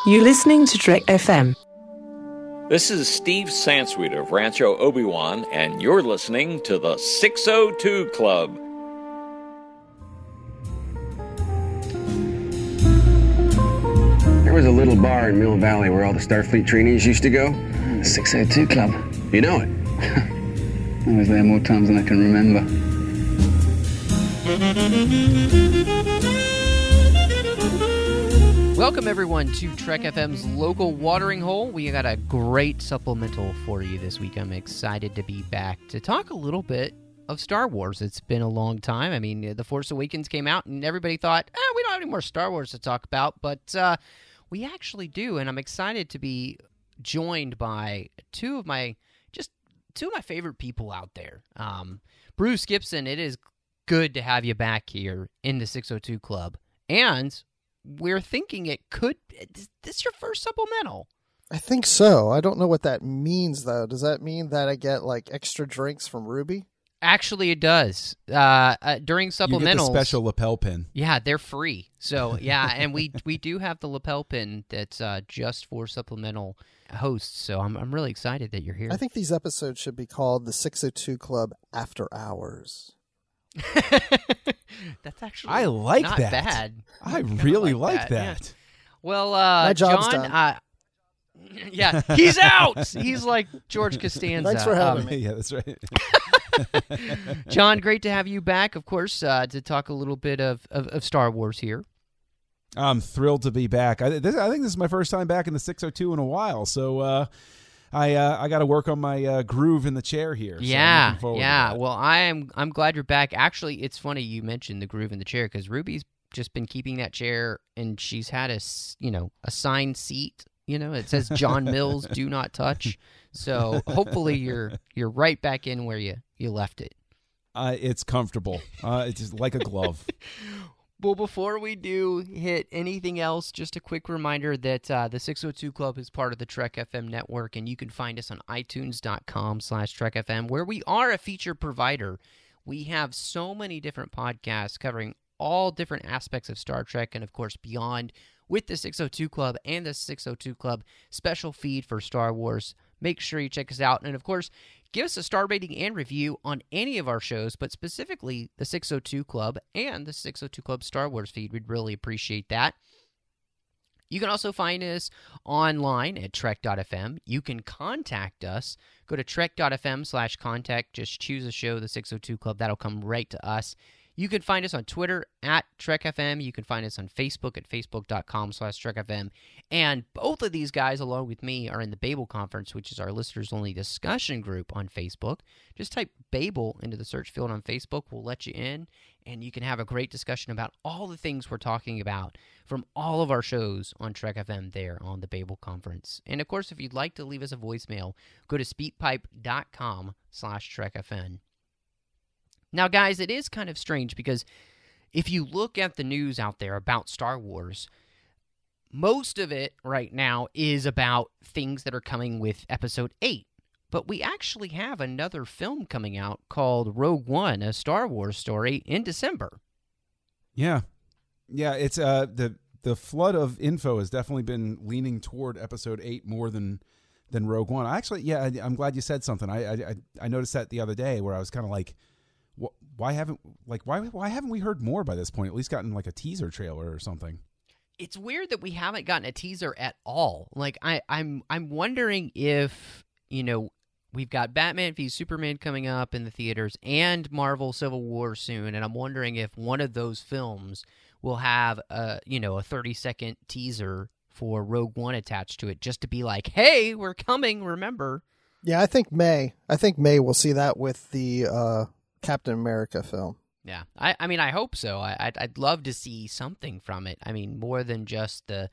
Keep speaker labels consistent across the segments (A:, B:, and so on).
A: You're listening to Trek FM.
B: This is Steve Sansweet of Rancho Obi-Wan, and you're listening to the 602 Club.
C: There was a little bar in Mill Valley where all the Starfleet trainees used to go.
D: The 602 Club.
C: You know it?
D: I was there more times than I can remember.
E: Welcome, everyone, to Trek FM's local watering hole. We got a great supplemental for you this week. I'm excited to be back to talk a little bit of Star Wars. It's been a long time. I mean, The Force Awakens came out, and everybody thought, we don't have any more Star Wars to talk about, but we actually do, and I'm excited to be joined by two of my favorite people out there. Bruce Gibson, it is good to have you back here in the 602 Club, and we're thinking is this your first supplemental?
F: I think so. I don't know what that means, though. Does that mean that I get, like, extra drinks from Ruby?
E: Actually, it does. During supplementals,
G: you get the special lapel pin.
E: Yeah, they're free. So, yeah, and we do have the lapel pin that's just for supplemental hosts. So I'm really excited that you're here.
F: I think these episodes should be called the 602 Club After Hours.
E: That's actually
G: I like
E: not
G: that.
E: bad.
G: I really like that.
E: Yeah. Well,
F: my job's
E: John,
F: done.
E: Yeah, he's out. He's like George Costanza.
F: Thanks for having me.
G: Yeah, that's right.
E: John, great to have you back, of course, to talk a little bit of Star Wars here.
G: I'm thrilled to be back. I think this is my first time back in the 602 in a while, so I got to work on my groove in the chair here. So I'm looking forward to that.
E: Well, I'm glad you're back. Actually, it's funny you mentioned the groove in the chair because Ruby's just been keeping that chair, and she's had a assigned seat. It says John Mills, do not touch. So hopefully you're right back in where you left it.
G: It's comfortable. It's just like a glove.
E: Well, before we do hit anything else, just a quick reminder that the 602 Club is part of the Trek FM network, and you can find us on iTunes.com/TrekFM, where we are a feature provider. We have so many different podcasts covering all different aspects of Star Trek and, of course, beyond, with the 602 Club and the 602 Club special feed for Star Wars. Make sure you check us out. And, of course, give us a star rating and review on any of our shows, but specifically the 602 Club and the 602 Club Star Wars feed. We'd really appreciate that. You can also find us online at trek.fm. You can contact us. Go to trek.fm/contact. Just choose a show, the 602 Club. That'll come right to us. You can find us on Twitter at TrekFM. You can find us on Facebook at facebook.com/TrekFM. And both of these guys, along with me, are in the Babel Conference, which is our listeners-only discussion group on Facebook. Just type Babel into the search field on Facebook. We'll let you in, and you can have a great discussion about all the things we're talking about from all of our shows on Trek FM there on the Babel Conference. And, of course, if you'd like to leave us a voicemail, go to speakpipe.com/TrekFM. Now, guys, it is kind of strange because if you look at the news out there about Star Wars, most of it right now is about things that are coming with Episode 8. But we actually have another film coming out called Rogue One, a Star Wars story, in December.
G: Yeah. Yeah, it's the flood of info has definitely been leaning toward Episode 8 more than Rogue One. I'm glad you said something. I noticed that the other day where I was kind of like, why haven't we heard more by this point? At least gotten like a teaser trailer or something.
E: It's weird that we haven't gotten a teaser at all. Like I'm wondering if we've got Batman v Superman coming up in the theaters and Marvel Civil War soon, and I'm wondering if one of those films will have a 30-second teaser for Rogue One attached to it, just to be like, hey, we're coming. Remember?
F: Yeah, I think May will see that with the Captain America film.
E: Yeah, I hope so. I'd love to see something from it. I mean, more than just the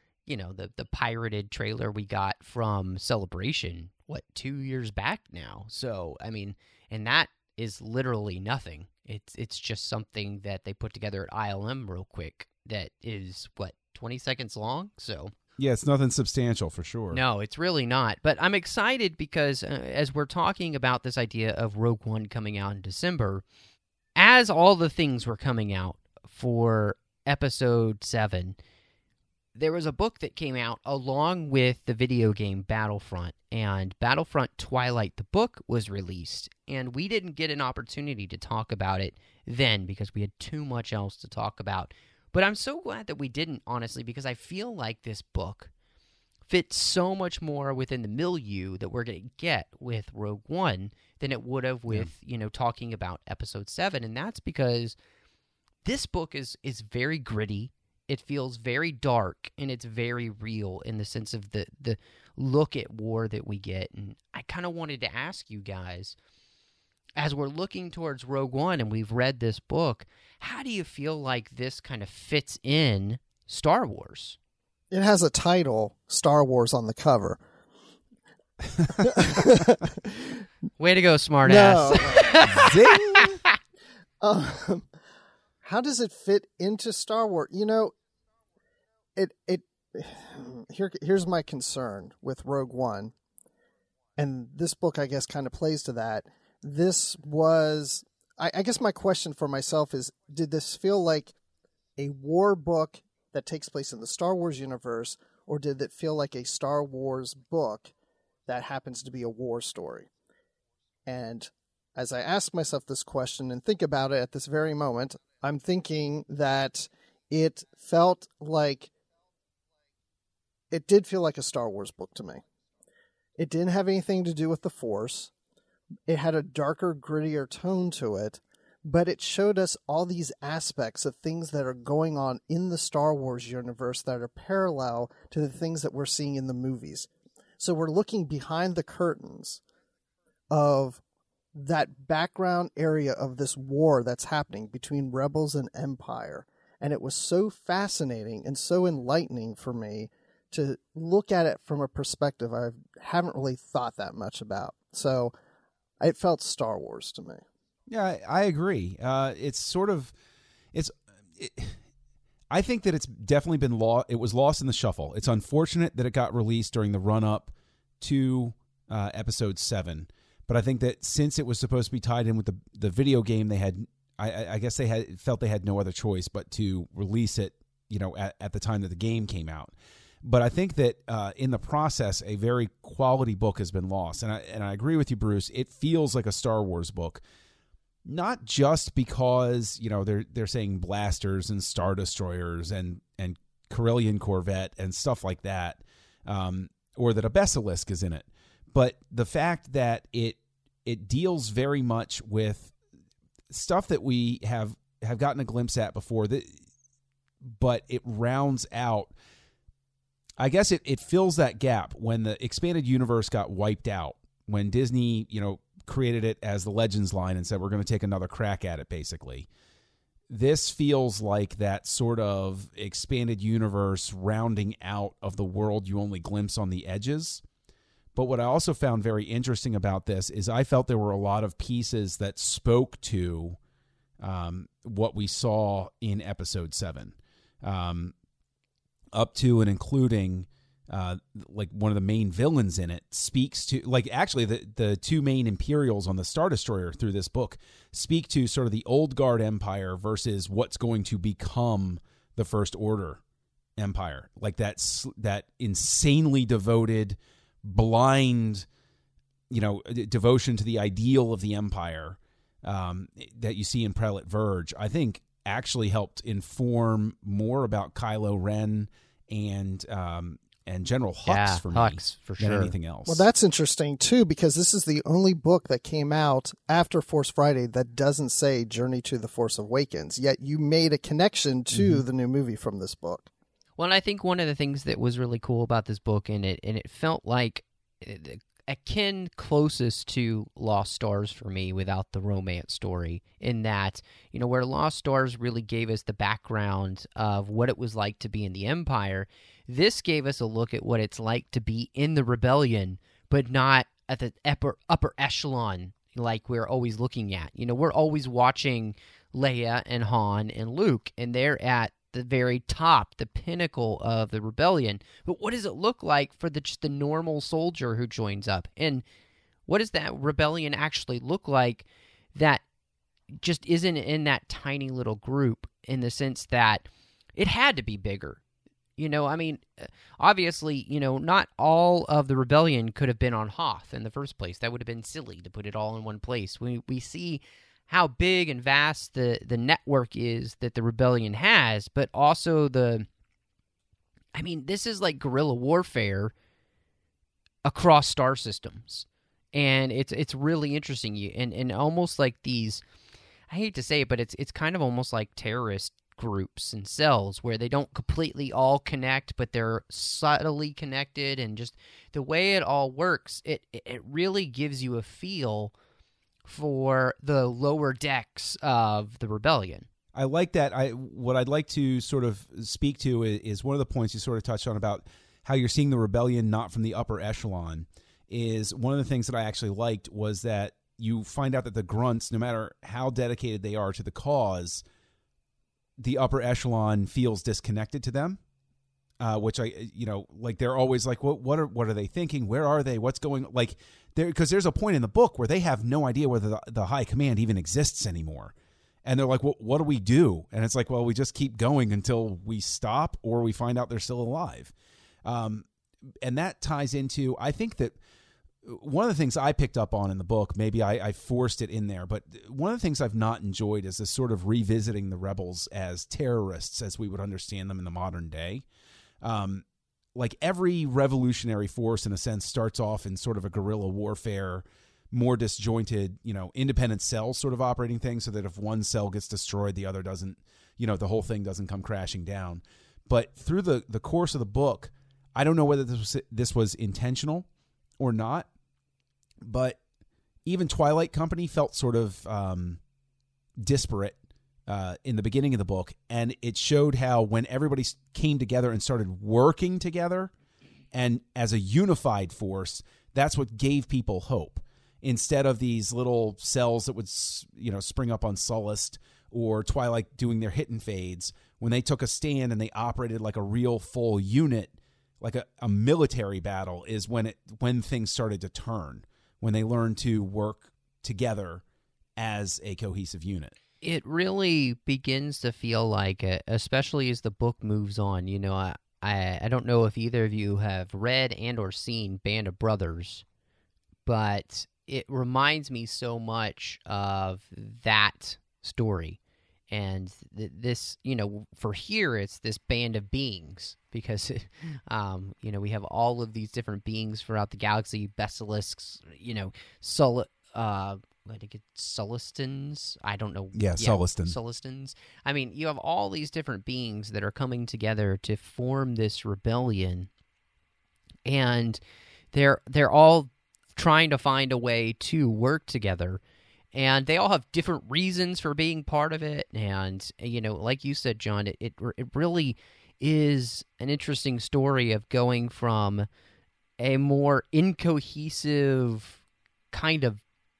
E: pirated trailer we got from Celebration, 2 years back now. So, I mean, and that is literally nothing. It's just something that they put together at ILM real quick that is, 20 seconds long? So...
G: Yeah, it's nothing substantial for sure.
E: No, it's really not. But I'm excited because as we're talking about this idea of Rogue One coming out in December, as all the things were coming out for Episode 7, there was a book that came out along with the video game Battlefront, and Battlefront Twilight, the book, was released, and we didn't get an opportunity to talk about it then because we had too much else to talk about. But I'm so glad that we didn't, honestly, because I feel like this book fits so much more within the milieu that we're going to get with Rogue One than it would have with, talking about Episode 7, and that's because this book is very gritty. It feels very dark, and it's very real in the sense of the look at war that we get. And I kind of wanted to ask you guys, as we're looking towards Rogue One and we've read this book, how do you feel like this kind of fits in Star Wars?
F: It has a title, Star Wars, on the cover.
E: Way to go, smartass.
F: No. Zing! How does it fit into Star Wars? Here's my concern with Rogue One, and this book, I guess, kind of plays to that. This was, I guess my question for myself is, did this feel like a war book that takes place in the Star Wars universe, or did it feel like a Star Wars book that happens to be a war story? And as I ask myself this question and think about it at this very moment, I'm thinking that it did feel like a Star Wars book to me. It didn't have anything to do with the Force. It had a darker, grittier tone to it, but it showed us all these aspects of things that are going on in the Star Wars universe that are parallel to the things that we're seeing in the movies. So we're looking behind the curtains of that background area of this war that's happening between Rebels and Empire. And it was so fascinating and so enlightening for me to look at it from a perspective I haven't really thought that much about. So it felt Star Wars to me.
G: Yeah, I agree. I think that it's definitely been it was lost in the shuffle. It's unfortunate that it got released during the run-up to Episode 7. But I think that since it was supposed to be tied in with the video game, they had, I guess they felt they had no other choice but to release it, at the time that the game came out. But I think that in the process, a very quality book has been lost. And I agree with you, Bruce. It feels like a Star Wars book, not just because they're saying blasters and Star Destroyers and Corellian Corvette and stuff like that, or that a Basilisk is in it. But the fact that it deals very much with stuff that we have gotten a glimpse at before, but it rounds out. I guess it fills that gap when the expanded universe got wiped out, when Disney, created it as the Legends line and said, we're going to take another crack at it, basically. This feels like that sort of expanded universe rounding out of the world you only glimpse on the edges. But what I also found very interesting about this is I felt there were a lot of pieces that spoke to what we saw in Episode 7, up to and including like one of the main villains in it speaks to, like, actually the two main Imperials on the Star Destroyer through this book speak to sort of the old guard Empire versus what's going to become the First Order Empire, like that insanely devoted, blind, devotion to the ideal of the Empire that you see in Prelate Verge, I think actually helped inform more about Kylo Ren and General Hux for me,
E: Hux, for
G: than
E: sure.
G: anything else.
F: Well, that's interesting, too, because this is the only book that came out after Force Friday that doesn't say Journey to the Force Awakens, yet you made a connection to the new movie from this book.
E: Well, and I think one of the things that was really cool about this book, and it felt like akin closest to Lost Stars for me without the romance story, in that, where Lost Stars really gave us the background of what it was like to be in the Empire, this gave us a look at what it's like to be in the Rebellion, but not at the upper echelon like we're always looking at. We're always watching Leia and Han and Luke, and they're at the very top, the pinnacle of the rebellion. But what does it look like for just the normal soldier who joins up? And what does that rebellion actually look like that just isn't in that tiny little group, in the sense that it had to be bigger? You know, I mean, obviously, not all of the rebellion could have been on Hoth in the first place. That would have been silly to put it all in one place. We see how big and vast the network is that the rebellion has, but also this is like guerrilla warfare across star systems. And it's really interesting. And almost like these, I hate to say it, but it's kind of almost like terrorist groups and cells where they don't completely all connect, but they're subtly connected. And just the way it all works, it really gives you a feel for the lower decks of the rebellion.
G: I like that. What I'd like to sort of speak to is one of the points you sort of touched on about how you're seeing the rebellion not from the upper echelon. Is one of the things that I actually liked was that you find out that the grunts, no matter how dedicated they are to the cause, the upper echelon feels disconnected to them, which they're always like, what are they thinking? Where are they? What's going like there? Because there's a point in the book where they have no idea whether the high command even exists anymore. And they're like, well, what do we do? And it's like, well, we just keep going until we stop or we find out they're still alive. And that ties into, I think that one of the things I picked up on in the book, maybe I forced it in there, but one of the things I've not enjoyed is this sort of revisiting the rebels as terrorists as we would understand them in the modern day. Like every revolutionary force, in a sense, starts off in sort of a guerrilla warfare, more disjointed, independent cell sort of operating thing, so that if one cell gets destroyed, the other doesn't, the whole thing doesn't come crashing down. But through the course of the book, I don't know whether this was intentional or not, but even Twilight Company felt sort of disparate in the beginning of the book, and it showed how when everybody came together and started working together and as a unified force, that's what gave people hope. Instead of these little cells that would, spring up on Sullust or Twilight doing their hit and fades, when they took a stand and they operated like a real full unit, like a military battle, is when things started to turn, when they learned to work together as a cohesive unit.
E: It really begins to feel like it, especially as the book moves on. I don't know if either of you have read and or seen Band of Brothers, but it reminds me so much of that story. And this, for here, it's this band of beings because, we have all of these different beings throughout the galaxy, basilisks, I think it's Sullustans. I don't know.
G: Yeah, Sullustan.
E: Sullustans. I mean, you have all these different beings that are coming together to form this rebellion, and they're all trying to find a way to work together. And they all have different reasons for being part of it. And, like you said, John, it really is an interesting story of going from a more incohesive kind of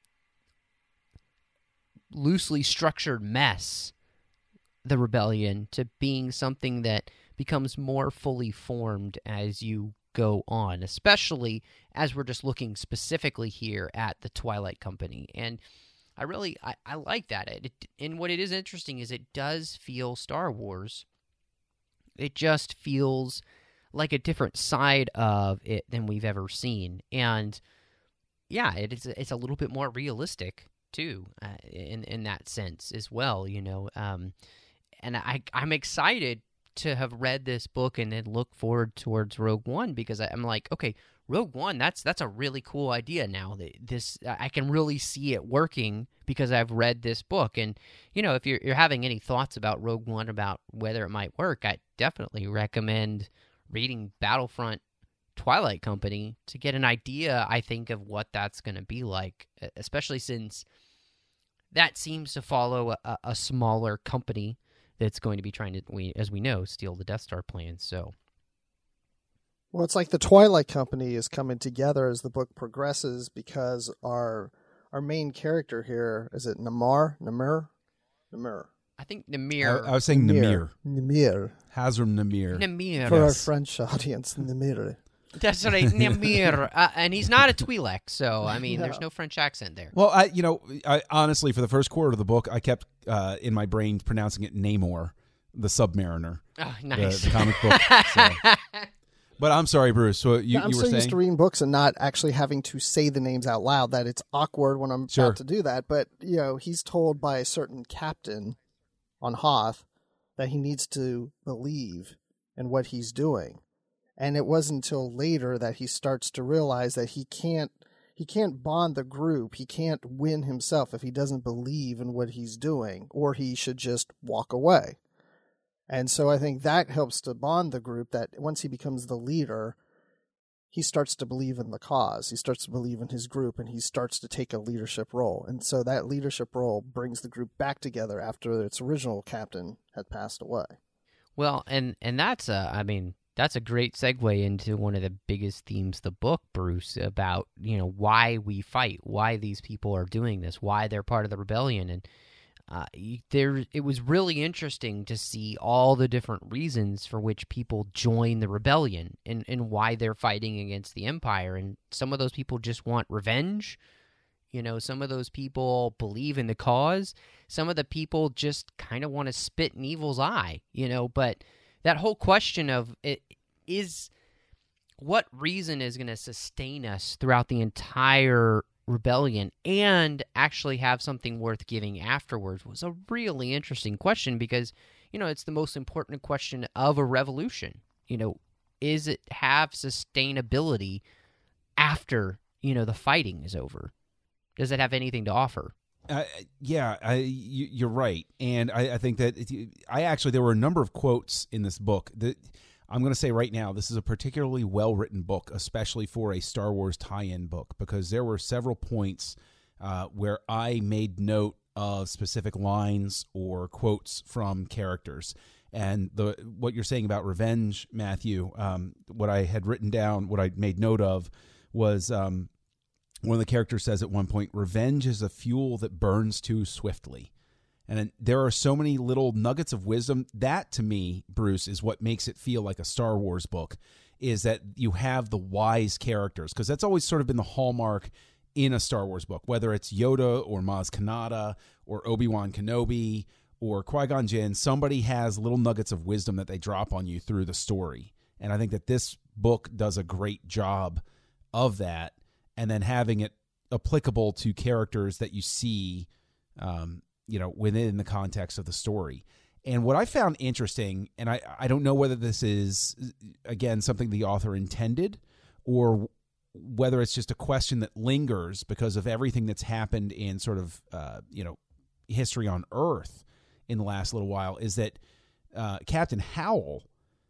E: loosely structured mess, the rebellion, to being something that becomes more fully formed as you go on, especially as we're just looking specifically here at the Twilight Company. And I like that. And what it is interesting is it does feel Star Wars. It just feels like a different side of it than we've ever seen. And yeah, it's a little bit more realistic too, in that sense as well, And I'm excited to have read this book and then look forward towards Rogue One, because I'm like, okay, Rogue One, that's a really cool idea now. I can really see it working because I've read this book. And, if you're having any thoughts about Rogue One, about whether it might work, I definitely recommend reading Battlefront Twilight Company to get an idea, I think, of what that's going to be like, especially since that seems to follow a smaller company that's going to be trying to, as we know, steal the Death Star plans. So,
F: well, it's like the Twilight Company is coming together as the book progresses, because our main character here, is it Namir?
E: I think Namir.
G: I was saying Namir. Hazram Namir.
E: Namir.
F: For our French audience, Namir.
E: That's right, Namir. And he's not a Twi'lek, so, there's no French accent there.
G: Well, I honestly, for the first quarter of the book, I kept in my brain pronouncing it Namor. the Submariner,
E: Oh, nice.
G: the comic book. So. But I'm sorry, Bruce. So you
F: I'm
G: were
F: so
G: saying
F: used to reading books and not actually having to say the names out loud that it's awkward when I'm
G: Sure.
F: about to do that. But, he's told by a certain captain on Hoth that he needs to believe in what he's doing. And it wasn't until later that he starts to realize that he can't bond the group. He can't win himself if he doesn't believe in what he's doing, or he should just walk away. And so I think that helps to bond the group, that once he becomes the leader, he starts to believe in the cause. He starts to believe in his group, and he starts to take a leadership role. And so that leadership role brings the group back together after its original captain had passed away.
E: Well, and that's that's a great segue into one of the biggest themes of the book, Bruce, about, why we fight, why these people are doing this, why they're part of the rebellion. And it was really interesting to see all the different reasons for which people join the rebellion and why they're fighting against the Empire. And some of those people just want revenge. Some of those people believe in the cause. Some of the people just kind of want to spit in evil's eye, but that whole question of what reason is going to sustain us throughout the entire rebellion and actually have something worth giving afterwards was a really interesting question, because, it's the most important question of a revolution. Is it have sustainability after, the fighting is over? Does it have anything to offer?
G: You're right. And I think that there were a number of quotes in this book that I'm going to say right now, this is a particularly well-written book, especially for a Star Wars tie-in book, because there were several points where I made note of specific lines or quotes from characters. And what you're saying about revenge, Matthew, what I had written down, what I made note of was one of the characters says at one point, "Revenge is a fuel that burns too swiftly." And there are so many little nuggets of wisdom. That, to me, Bruce, is what makes it feel like a Star Wars book, is that you have the wise characters, because that's always sort of been the hallmark in a Star Wars book, whether it's Yoda or Maz Kanata or Obi-Wan Kenobi or Qui-Gon Jinn. Somebody has little nuggets of wisdom that they drop on you through the story. And I think that this book does a great job of that, and then having it applicable to characters that you see, within the context of the story. And what I found interesting, and I don't know whether this is, again, something the author intended or whether it's just a question that lingers because of everything that's happened in sort of, history on Earth in the last little while, is that Captain Howell,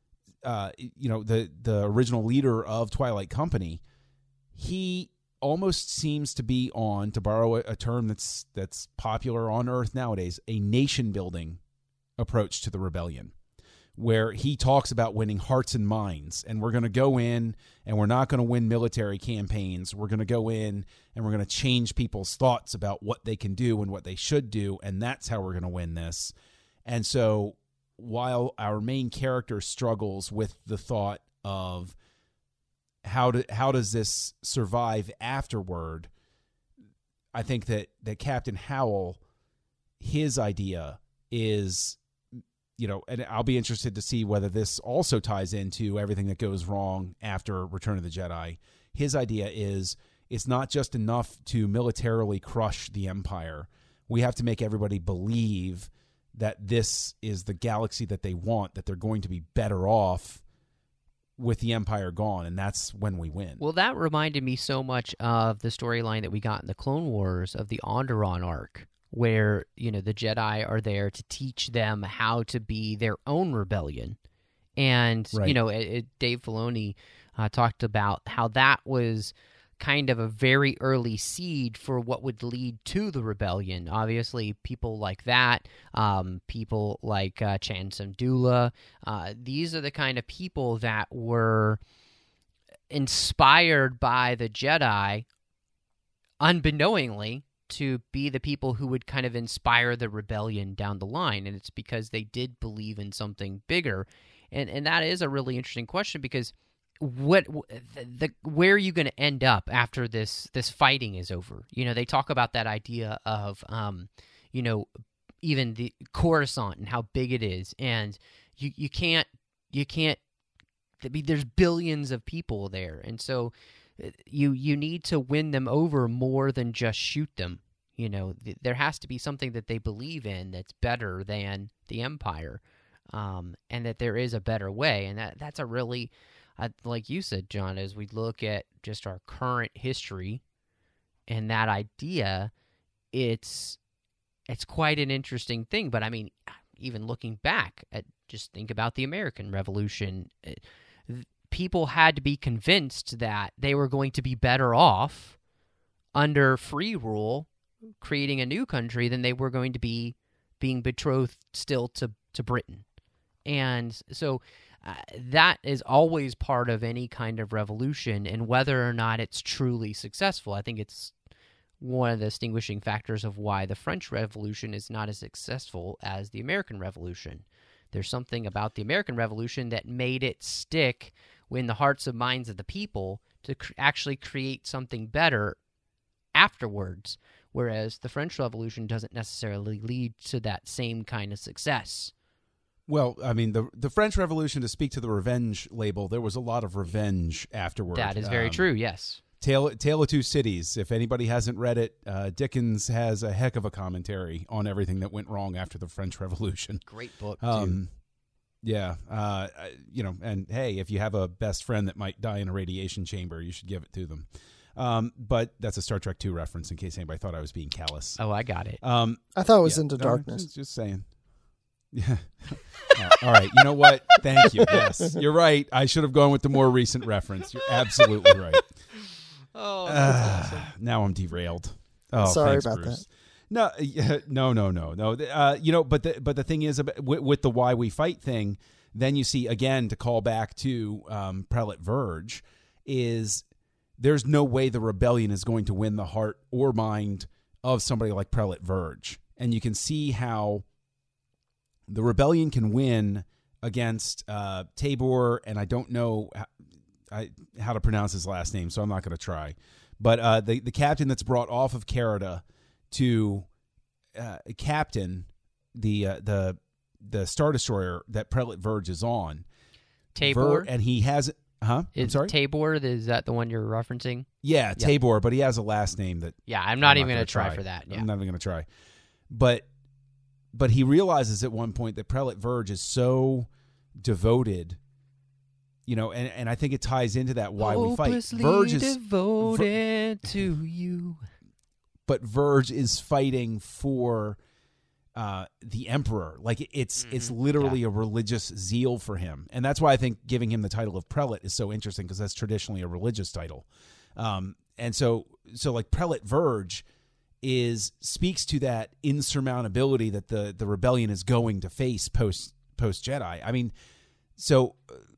G: the original leader of Twilight Company, he almost seems to be on, to borrow a term that's popular on Earth nowadays, a nation-building approach to the rebellion, where he talks about winning hearts and minds, and we're going to go in, and we're not going to win military campaigns. We're going to go in, and we're going to change people's thoughts about what they can do and what they should do, and that's how we're going to win this. And so while our main character struggles with the thought of how does this survive afterward, I think that Captain Howell, his idea is, and I'll be interested to see whether this also ties into everything that goes wrong after Return of the Jedi. His idea is it's not just enough to militarily crush the Empire. We have to make everybody believe that this is the galaxy that they want, that they're going to be better off with the Empire gone, and that's when we win.
E: Well, that reminded me so much of the storyline that we got in the Clone Wars of the Onderon arc, where, the Jedi are there to teach them how to be their own rebellion. And,
G: right.
E: Dave Filoni talked about how that was kind of a very early seed for what would lead to the rebellion. Obviously, people like that, people like Chan Samdula, these are the kind of people that were inspired by the Jedi, unbeknowingly, to be the people who would kind of inspire the rebellion down the line. And it's because they did believe in something bigger. And that is a really interesting question, because where are you going to end up after this fighting is over? They talk about that idea of, even the Coruscant and how big it is, and you can't. I mean, there's billions of people there, and so you need to win them over more than just shoot them. You know, there has to be something that they believe in that's better than the Empire, and that there is a better way, and that's a really, like you said, John, as we look at just our current history and that idea, it's quite an interesting thing. But I mean, even looking back at, just think about the American Revolution. People had to be convinced that they were going to be better off under free rule, creating a new country, than they were going to be being betrothed still to Britain. And so that is always part of any kind of revolution, and whether or not it's truly successful, I think it's one of the distinguishing factors of why the French Revolution is not as successful as the American Revolution. There's something about the American Revolution that made it stick in the hearts and minds of the people to actually create something better afterwards, whereas the French Revolution doesn't necessarily lead to that same kind of success.
G: Well, I mean, the French Revolution, to speak to the revenge label, there was a lot of revenge afterward.
E: That is very true, yes.
G: Tale of Two Cities. If anybody hasn't read it, Dickens has a heck of a commentary on everything that went wrong after the French Revolution.
E: Great book, too.
G: Yeah. And hey, if you have a best friend that might die in a radiation chamber, you should give it to them. But that's a Star Trek II reference, in case anybody thought I was being callous.
E: Oh, I got it.
F: I thought it was Into Darkness.
G: Just saying. Yeah. All right. You know what? Thank you. Yes, you're right. I should have gone with the more recent reference. You're absolutely right.
E: Oh, that's awesome.
G: Now I'm derailed. Oh,
F: sorry
G: thanks,
F: about
G: Bruce.
F: that.
G: No. But the thing is, with the why we fight thing, then you see, again, to call back to Prelate Verge, is there's no way the rebellion is going to win the heart or mind of somebody like Prelate Verge, and you can see how the rebellion can win against Tabor, and I don't know how to pronounce his last name, so I'm not going to try. But the captain that's brought off of Carida to captain the Star Destroyer that Prelate Verge is on.
E: Tabor?
G: And he has... I'm sorry?
E: Tabor, is that the one you're referencing?
G: Yeah, Tabor, but he has a last name that...
E: Yeah, I'm not even going to try for that. Yeah.
G: I'm not even going to try. But he realizes at one point that Prelate Verge is so devoted, and I think it ties into that why we fight. Verge is
E: devoted to you.
G: But Verge is fighting for the Emperor. Like it's literally a religious zeal for him, and that's why I think giving him the title of prelate is so interesting, because that's traditionally a religious title. And so like Prelate Verge speaks to that insurmountability that the rebellion is going to face post Jedi. I mean, so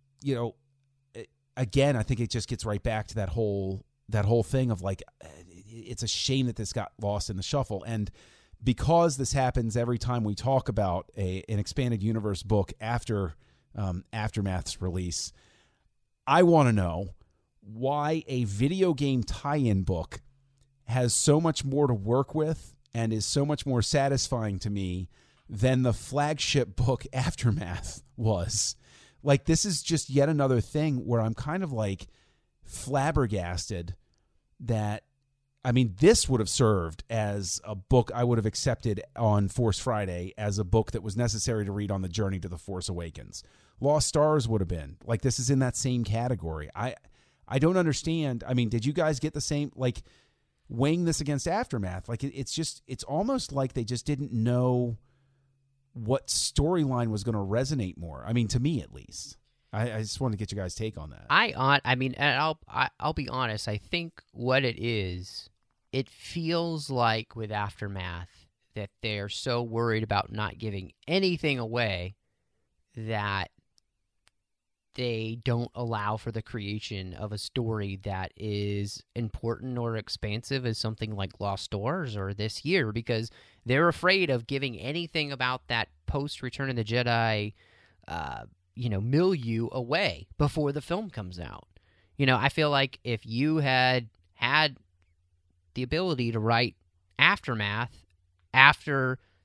G: again, I think it just gets right back to that whole thing of like, it's a shame that this got lost in the shuffle. And because this happens every time we talk about an expanded universe book after Aftermath's release, I want to know why a video game tie-in book has so much more to work with and is so much more satisfying to me than the flagship book Aftermath was. Like, this is just yet another thing where I'm kind of like flabbergasted that, I mean, this would have served as a book I would have accepted on Force Friday as a book that was necessary to read on the journey to The Force Awakens. Lost Stars would have been. Like, this is in that same category. I don't understand. I mean, did you guys get the same, like, weighing this against Aftermath? Like, it's almost like they just didn't know what storyline was going to resonate more. I mean, to me at least. I just wanted to get you guys' take on that.
E: I'll be honest. I think what it is, it feels like with Aftermath that they're so worried about not giving anything away that they don't allow for the creation of a story that is important or expansive as something like Lost Stars or this year, because they're afraid of giving anything about that post-Return of the Jedi milieu away before the film comes out. I feel like if you had the ability to write Aftermath after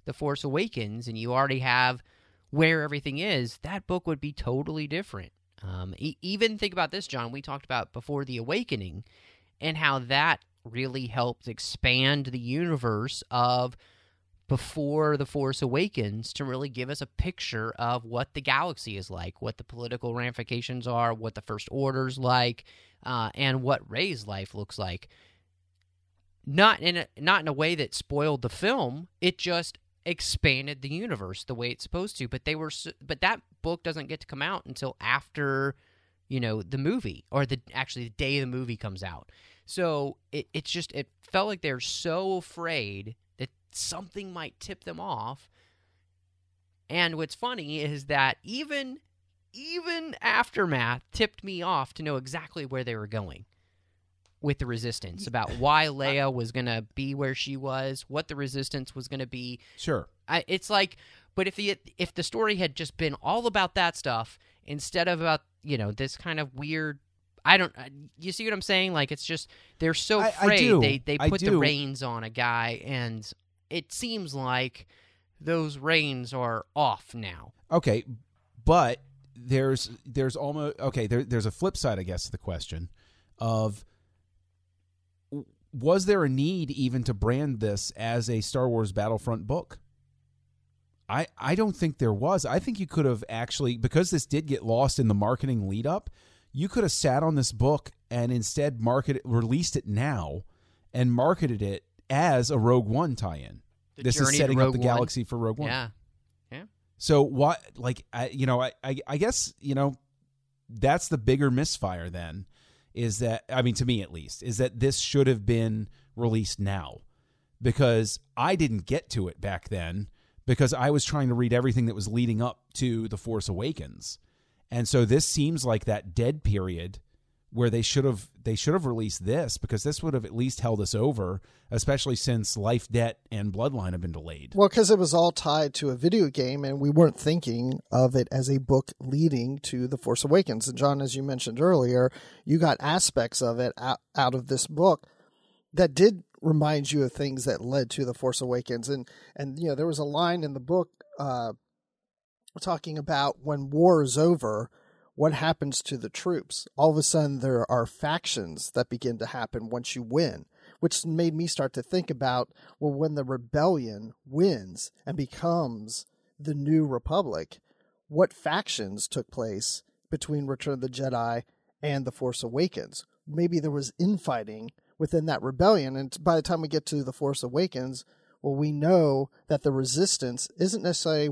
E: The Force Awakens and you already have where everything is, that book would be totally different. Even think about this, John. We talked about before The Awakening and how that really helped expand the universe of before The Force Awakens to really give us a picture of what the galaxy is like, what the political ramifications are, what the First Order's like, and what Rey's life looks like. Not in a way that spoiled the film. It just expanded the universe the way it's supposed to. But that book doesn't get to come out until after, the movie, or the day the movie comes out. So it felt like they're so afraid that something might tip them off. And what's funny is that even Aftermath tipped me off to know exactly where they were going with the Resistance, about why Leia was going to be where she was, what the Resistance was going to be.
G: Sure.
E: It's like, but if the story had just been all about that stuff instead of about, this kind of weird, you see what I'm saying? Like, it's just, they're so afraid they put the reins on a guy, and it seems like those reins are off now.
G: Okay, but there's almost, there's a flip side, I guess, to the question of, was there a need even to brand this as a Star Wars Battlefront book? I don't think there was. I think you could have actually, because this did get lost in the marketing lead up, you could have sat on this book and instead released it now and marketed it as a Rogue One tie-in. This is setting up the galaxy for Rogue One.
E: Yeah.
G: So what, I guess, that's the bigger misfire then, is that, to me at least, is that this should have been released now, because I didn't get to it back then because I was trying to read everything that was leading up to The Force Awakens. And so this seems like that dead period where they should have released this, because this would have at least held us over, especially since Life, Debt, and Bloodline have been delayed.
F: Well, because it was all tied to a video game, and we weren't thinking of it as a book leading to The Force Awakens. And John, as you mentioned earlier, you got aspects of it out of this book that did remind you of things that led to The Force Awakens. And there was a line in the book talking about when war is over, what happens to the troops. All of a sudden, there are factions that begin to happen once you win, which made me start to think about, well, when the rebellion wins and becomes the New Republic, what factions took place between Return of the Jedi and The Force Awakens? Maybe there was infighting within that rebellion, and by the time we get to The Force Awakens, well, we know that the Resistance isn't necessarily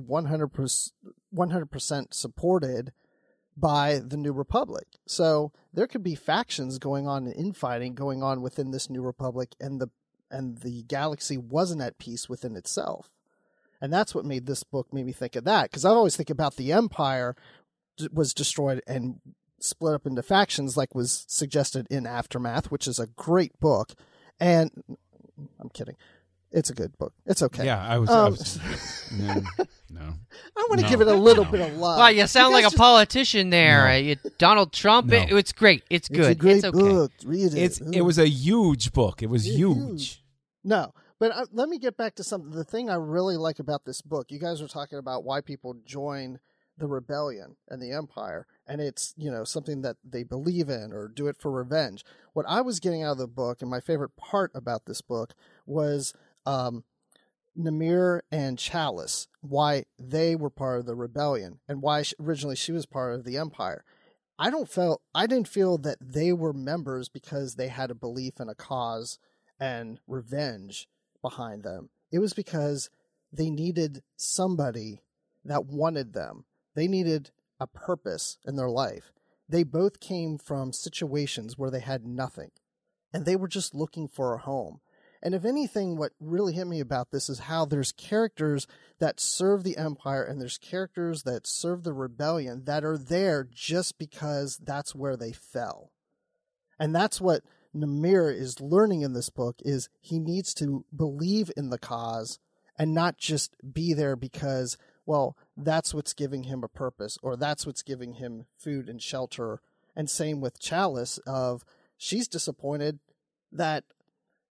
F: 100% supported by the New Republic. So there could be factions going on and infighting going on within this New Republic, and the galaxy wasn't at peace within itself. And that's what made this book made me think of that, because I always think about the Empire was destroyed and split up into factions, like was suggested in Aftermath, which is a great book. And I'm kidding. It's a good book. It's okay.
G: Yeah, I was no.
F: I want to give it a little bit of love.
E: Well, you sound like a politician there. Donald Trump.
G: No.
E: It's great. It's good.
F: It's a great
E: okay.
F: book. Read it.
G: It was a huge book. It was huge.
F: No, but let me get back to something. The thing I really like about this book, you guys were talking about why people join the rebellion and the Empire, and it's something that they believe in or do it for revenge. What I was getting out of the book, and my favorite part about this book, was Namir and Chalice, why they were part of the rebellion and why originally she was part of the Empire. I didn't feel that they were members because they had a belief in a cause and revenge behind them. It was because they needed somebody that wanted them. They needed a purpose in their life. They both came from situations where they had nothing, and they were just looking for a home. And if anything, what really hit me about this is how there's characters that serve the Empire and there's characters that serve the rebellion that are there just because that's where they fell. And that's what Namir is learning in this book, is he needs to believe in the cause and not just be there because, well, that's what's giving him a purpose, or that's what's giving him food and shelter. And same with Chalice, of she's disappointed that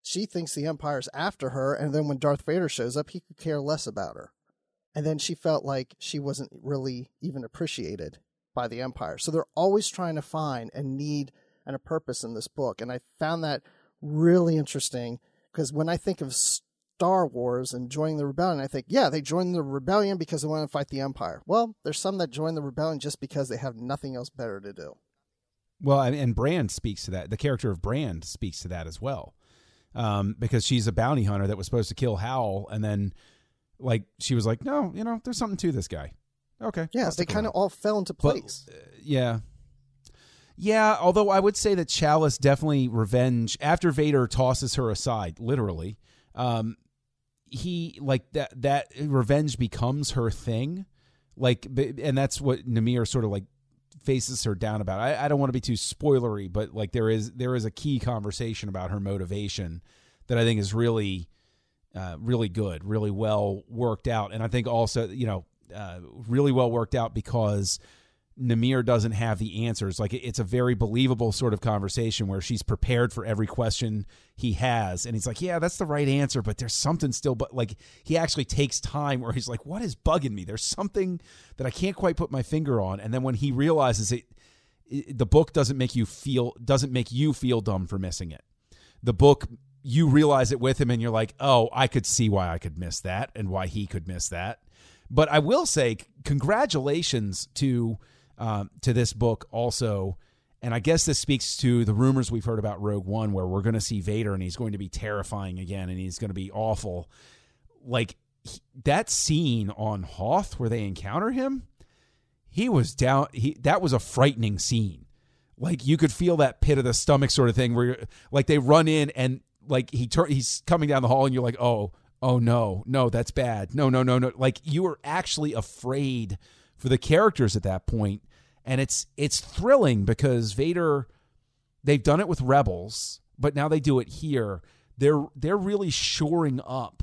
F: she thinks the Empire's after her, and then when Darth Vader shows up, he could care less about her. And then she felt like she wasn't really even appreciated by the Empire. So they're always trying to find a need and a purpose in this book. And I found that really interesting, because when I think of Star Wars and joining the rebellion, I think, yeah, they joined the rebellion because they want to fight the Empire. Well, there's some that join the rebellion just because they have nothing else better to do.
G: Well, and Brand speaks to that. The character of Brand speaks to that as well, because she's a bounty hunter that was supposed to kill Howell, and then like she was like, no, there's something to this guy. Okay,
F: yeah, they kind of all fell into place.
G: But, yeah. Although I would say that Chalice definitely revenge after Vader tosses her aside, literally. He like that revenge becomes her thing, like, and that's what Namir sort of like faces her down about. I don't want to be too spoilery, but like there is a key conversation about her motivation that I think is really, really good, really well worked out, and I think also really well worked out because Namir doesn't have the answers. Like it's a very believable sort of conversation where she's prepared for every question he has. And he's like, yeah, that's the right answer, but there's something still, but like he actually takes time where he's like, what is bugging me? There's something that I can't quite put my finger on. And then when he realizes the book doesn't make you feel dumb for missing it. The book, you realize it with him and you're like, oh, I could see why I could miss that and why he could miss that. But I will say congratulations to this book also, and I guess this speaks to the rumors we've heard about Rogue One, where we're going to see Vader and he's going to be terrifying again and he's going to be awful. Like that scene on Hoth where they encounter him, he was down. That was a frightening scene. Like you could feel that pit of the stomach sort of thing where like they run in and like he's coming down the hall and you're like, oh no, that's bad. No. Like you were actually afraid for the characters at that point. And it's thrilling because Vader, they've done it with Rebels, but now they do it here. They're really shoring up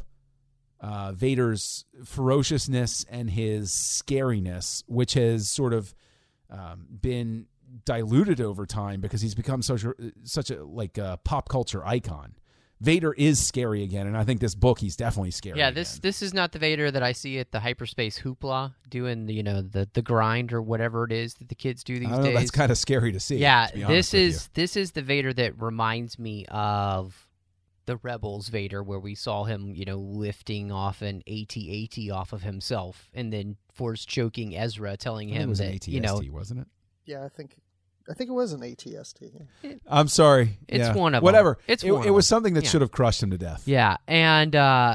G: Vader's ferociousness and his scariness, which has sort of been diluted over time because he's become such a like a pop culture icon. Vader is scary again, and I think this book he's definitely scary.
E: Yeah,
G: again.
E: this is not the Vader that I see at the hyperspace hoopla doing the grind or whatever it is that the kids do these days.
G: That's kind of scary to see.
E: Yeah, this is the Vader that reminds me of the Rebels Vader, where we saw him lifting off an AT-AT off of himself and then force choking Ezra, telling him
G: it was
E: that
G: an AT-ST, wasn't it?
F: Yeah, I think it was an AT-ST. Yeah.
G: I'm sorry.
E: It's one of them.
G: Whatever.
E: It
G: was something that should have crushed him to death.
E: Yeah, and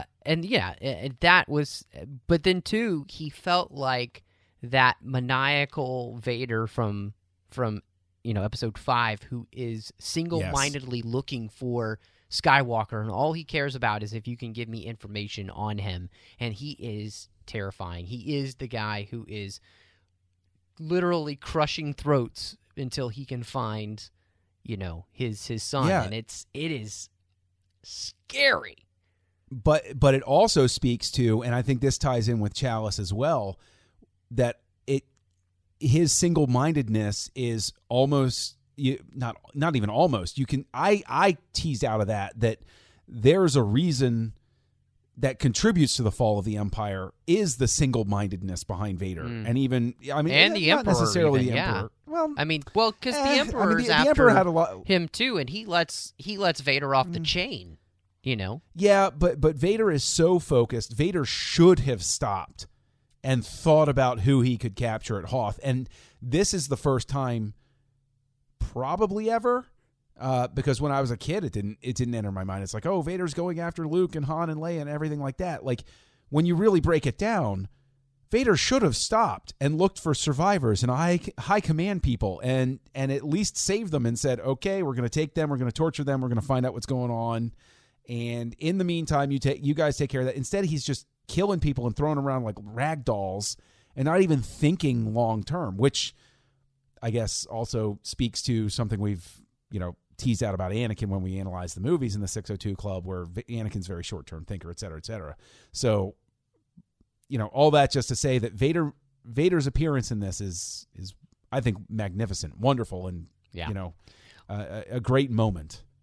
E: that was. But then too, he felt like that maniacal Vader from Episode 5, who is single-mindedly looking for Skywalker, and all he cares about is if you can give me information on him. And he is terrifying. He is the guy who is literally crushing throats until he can find, his son.
G: Yeah.
E: And it is scary.
G: But it also speaks to, and I think this ties in with Chalice as well, that his single-mindedness is almost not even almost. You can I teased out of that there's a reason that contributes to the fall of the Empire is the single-mindedness behind Vader, and even
E: and the
G: not
E: Emperor,
G: necessarily
E: even,
G: the Emperor. Well,
E: because the Emperor's
G: the
E: after
G: Emperor had a lot.
E: him too, and he lets Vader off the chain.
G: Yeah, but Vader is so focused. Vader should have stopped and thought about who he could capture at Hoth, and this is the first time, probably ever. Because when I was a kid, it didn't enter my mind. It's like, oh, Vader's going after Luke and Han and Leia and everything like that. Like, when you really break it down, Vader should have stopped and looked for survivors and high command people and at least saved them and said, okay, we're going to take them, we're going to torture them, we're going to find out what's going on, and in the meantime, you guys take care of that. Instead, he's just killing people and throwing around like rag dolls and not even thinking long term, which I guess also speaks to something we've teased out about Anakin when we analyzed the movies in the 602 Club, where Anakin's very short-term thinker, et cetera, et cetera. So, all that just to say that Vader's appearance in this is I think magnificent, wonderful, and a great moment.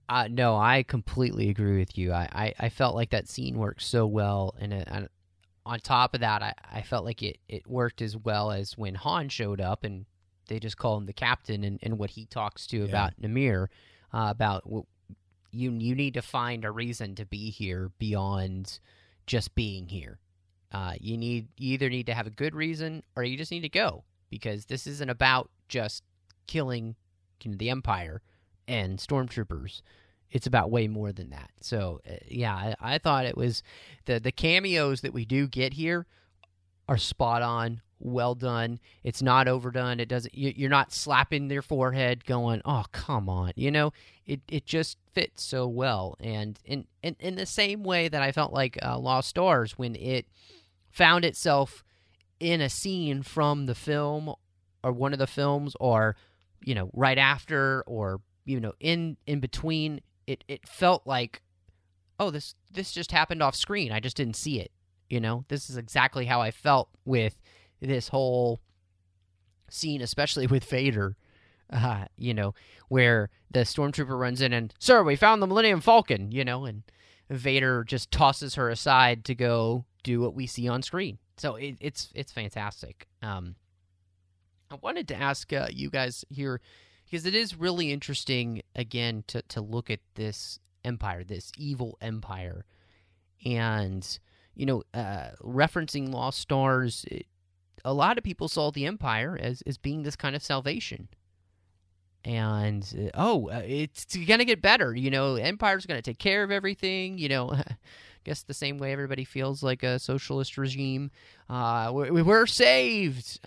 E: No, I completely agree with you. I felt like that scene worked so well, and on top of that, I felt like it worked as well as when Han showed up, and they just call him the captain, and what he talks to about Namir, about you need to find a reason to be here beyond just being here. You either need to have a good reason, or you just need to go, because this isn't about just killing the Empire and stormtroopers. It's about way more than that. So, I thought it was the cameos that we do get here are spot on, well done. It's not overdone. It doesn't. You're not slapping their forehead, going, "Oh, come on!" It just fits so well. And in the same way that I felt like Lost Stars, when it found itself in a scene from the film or one of the films, or right after, or in between. It felt like, oh, this just happened off screen. I just didn't see it. This is exactly how I felt with this whole scene, especially with Vader, where the stormtrooper runs in and, "Sir, we found the Millennium Falcon," and Vader just tosses her aside to go do what we see on screen. So it's fantastic. I wanted to ask you guys here, because it is really interesting, again, to look at this empire, this evil empire. And, referencing Lost Stars, a lot of people saw the Empire as being this kind of salvation. And, it's going to get better. Empire's going to take care of everything, I guess the same way everybody feels like a socialist regime. We're saved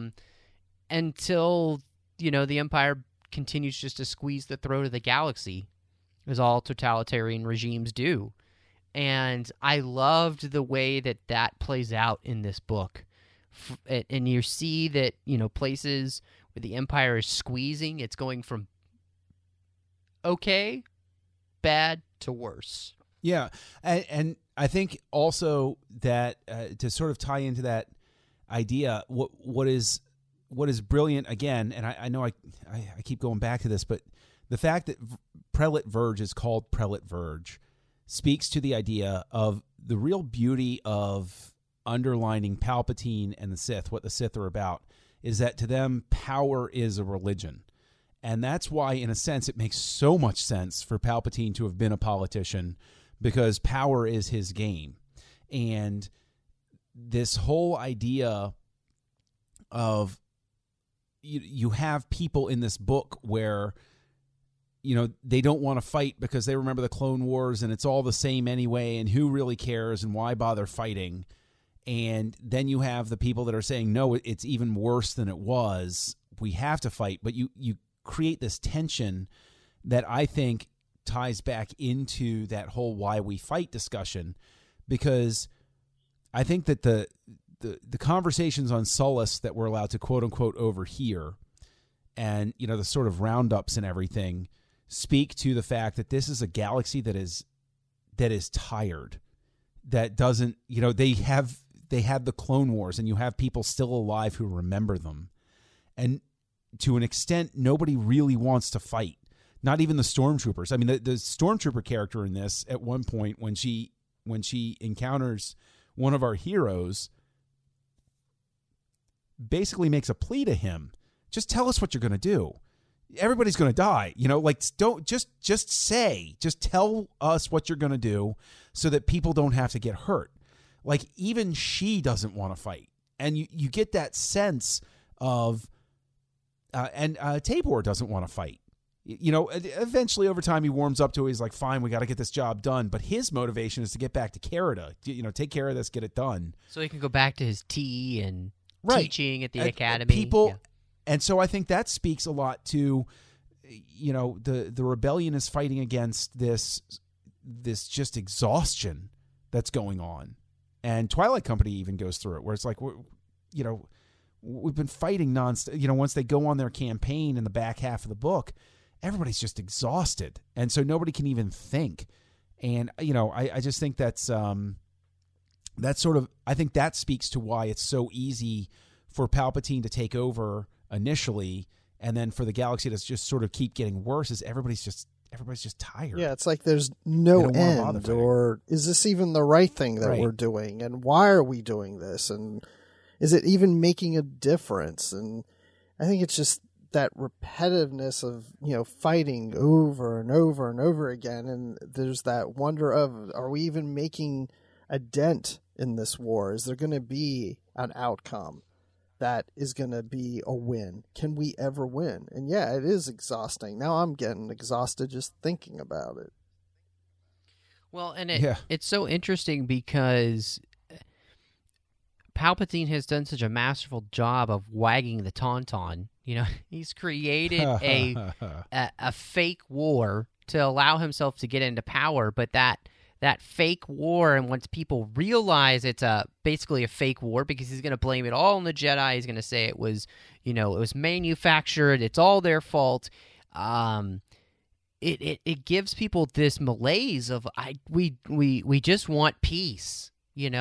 E: until, the Empire continues just to squeeze the throat of the galaxy, as all totalitarian regimes do. And I loved the way that plays out in this book. And you see that, places where the Empire is squeezing, it's going from okay, bad, to worse.
G: Yeah, and I think also that to sort of tie into that idea, what is brilliant, again, and I know I keep going back to this, but the fact that Prelate Verge is called Prelate Verge speaks to the idea of the real beauty of underlining Palpatine and the Sith. What the Sith are about is that to them, power is a religion. And that's why, in a sense, it makes so much sense for Palpatine to have been a politician, because power is his game. And this whole idea of you have people in this book where, they don't want to fight because they remember the Clone Wars and it's all the same anyway, and who really cares and why bother fighting? And then you have the people that are saying, no, it's even worse than it was. We have to fight. But you create this tension that I think ties back into that whole why we fight discussion, because I think that the conversations on Sullust that we're allowed to quote unquote overhear, and the sort of roundups and everything, speak to the fact that this is a galaxy that is tired, that doesn't, they have the Clone Wars, and you have people still alive who remember them, and to an extent nobody really wants to fight, not even the stormtroopers. I mean, the stormtrooper character in this, at one point when she encounters one of our heroes, basically makes a plea to him. Just tell us what you're going to do. Everybody's going to die. Don't just tell us what you're going to do so that people don't have to get hurt. Like, even she doesn't want to fight. And you get that sense of, and Tabor doesn't want to fight. Eventually over time he warms up to it. He's like, fine, we got to get this job done. But his motivation is to get back to Carida, take care of this, get it done.
E: So he can go back to his tea and teaching at the academy.
G: People, and so I think that speaks a lot to, the rebellion is fighting against this just exhaustion that's going on. And Twilight Company even goes through it, where it's like, we've been fighting nonstop. Once they go on their campaign in the back half of the book, everybody's just exhausted. And so nobody can even think. And, I just think that's sort of, I think that speaks to why it's so easy for Palpatine to take over initially, and then for the galaxy to just sort of keep getting worse, is everybody's just everybody's just tired.
F: Yeah, it's like there's no
G: They don't wanna bother
F: end,
G: fighting.
F: or is this even the right thing that
G: Right.
F: we're doing, and why are we doing this, and is it even making a difference? And I think it's just that repetitiveness of, fighting over and over and over again, and there's that wonder of, are we even making a dent in this war? Is there going to be an outcome that is going to be a win? Can we ever win? And yeah, it is exhausting. Now I'm getting exhausted just thinking about it.
E: Well, and
G: Yeah.
E: it's so interesting because Palpatine has done such a masterful job of wagging the tauntaun. He's created a fake war to allow himself to get into power, but that fake war, and once people realize it's basically a fake war, because he's going to blame it all on the Jedi, he's going to say it was manufactured, it's all their fault. It gives people this malaise of we just want peace,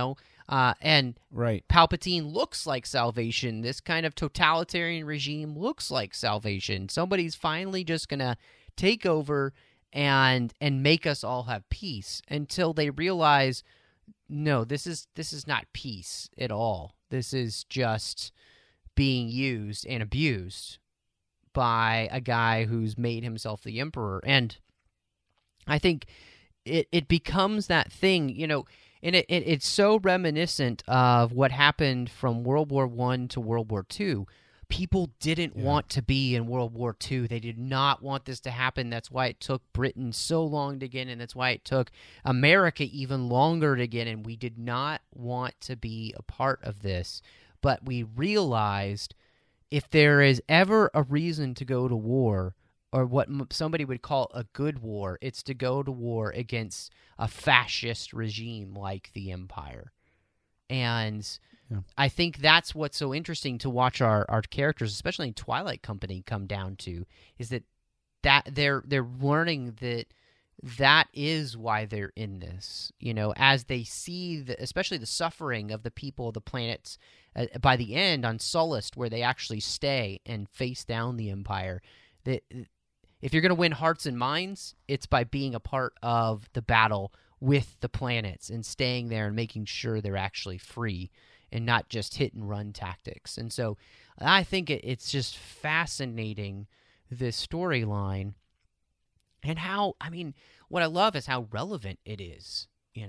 E: and
G: Right.
E: Palpatine looks like salvation. This kind of totalitarian regime looks like salvation. Somebody's finally just going to take over and make us all have peace, until they realize, no, this is not peace at all. This is just being used and abused by a guy who's made himself the emperor. And I think it becomes that thing, and it's so reminiscent of what happened from World War I to World War II. People didn't want to be in World War II. They did not want this to happen. That's why it took Britain so long to get in, and that's why it took America even longer to get in. We did not want to be a part of this, but we realized if there is ever a reason to go to war, or what somebody would call a good war, it's to go to war against a fascist regime like the Empire. And I think that's what's so interesting to watch our characters, especially in Twilight Company, come down to, is that they're learning that is why they're in this. As they see, especially the suffering of the people of the planets by the end on Sullust, where they actually stay and face down the Empire. That if you're going to win hearts and minds, it's by being a part of the battle with the planets and staying there and making sure they're actually free and not just hit and run tactics. And so I think it's just fascinating, this storyline, and what I love is how relevant it is.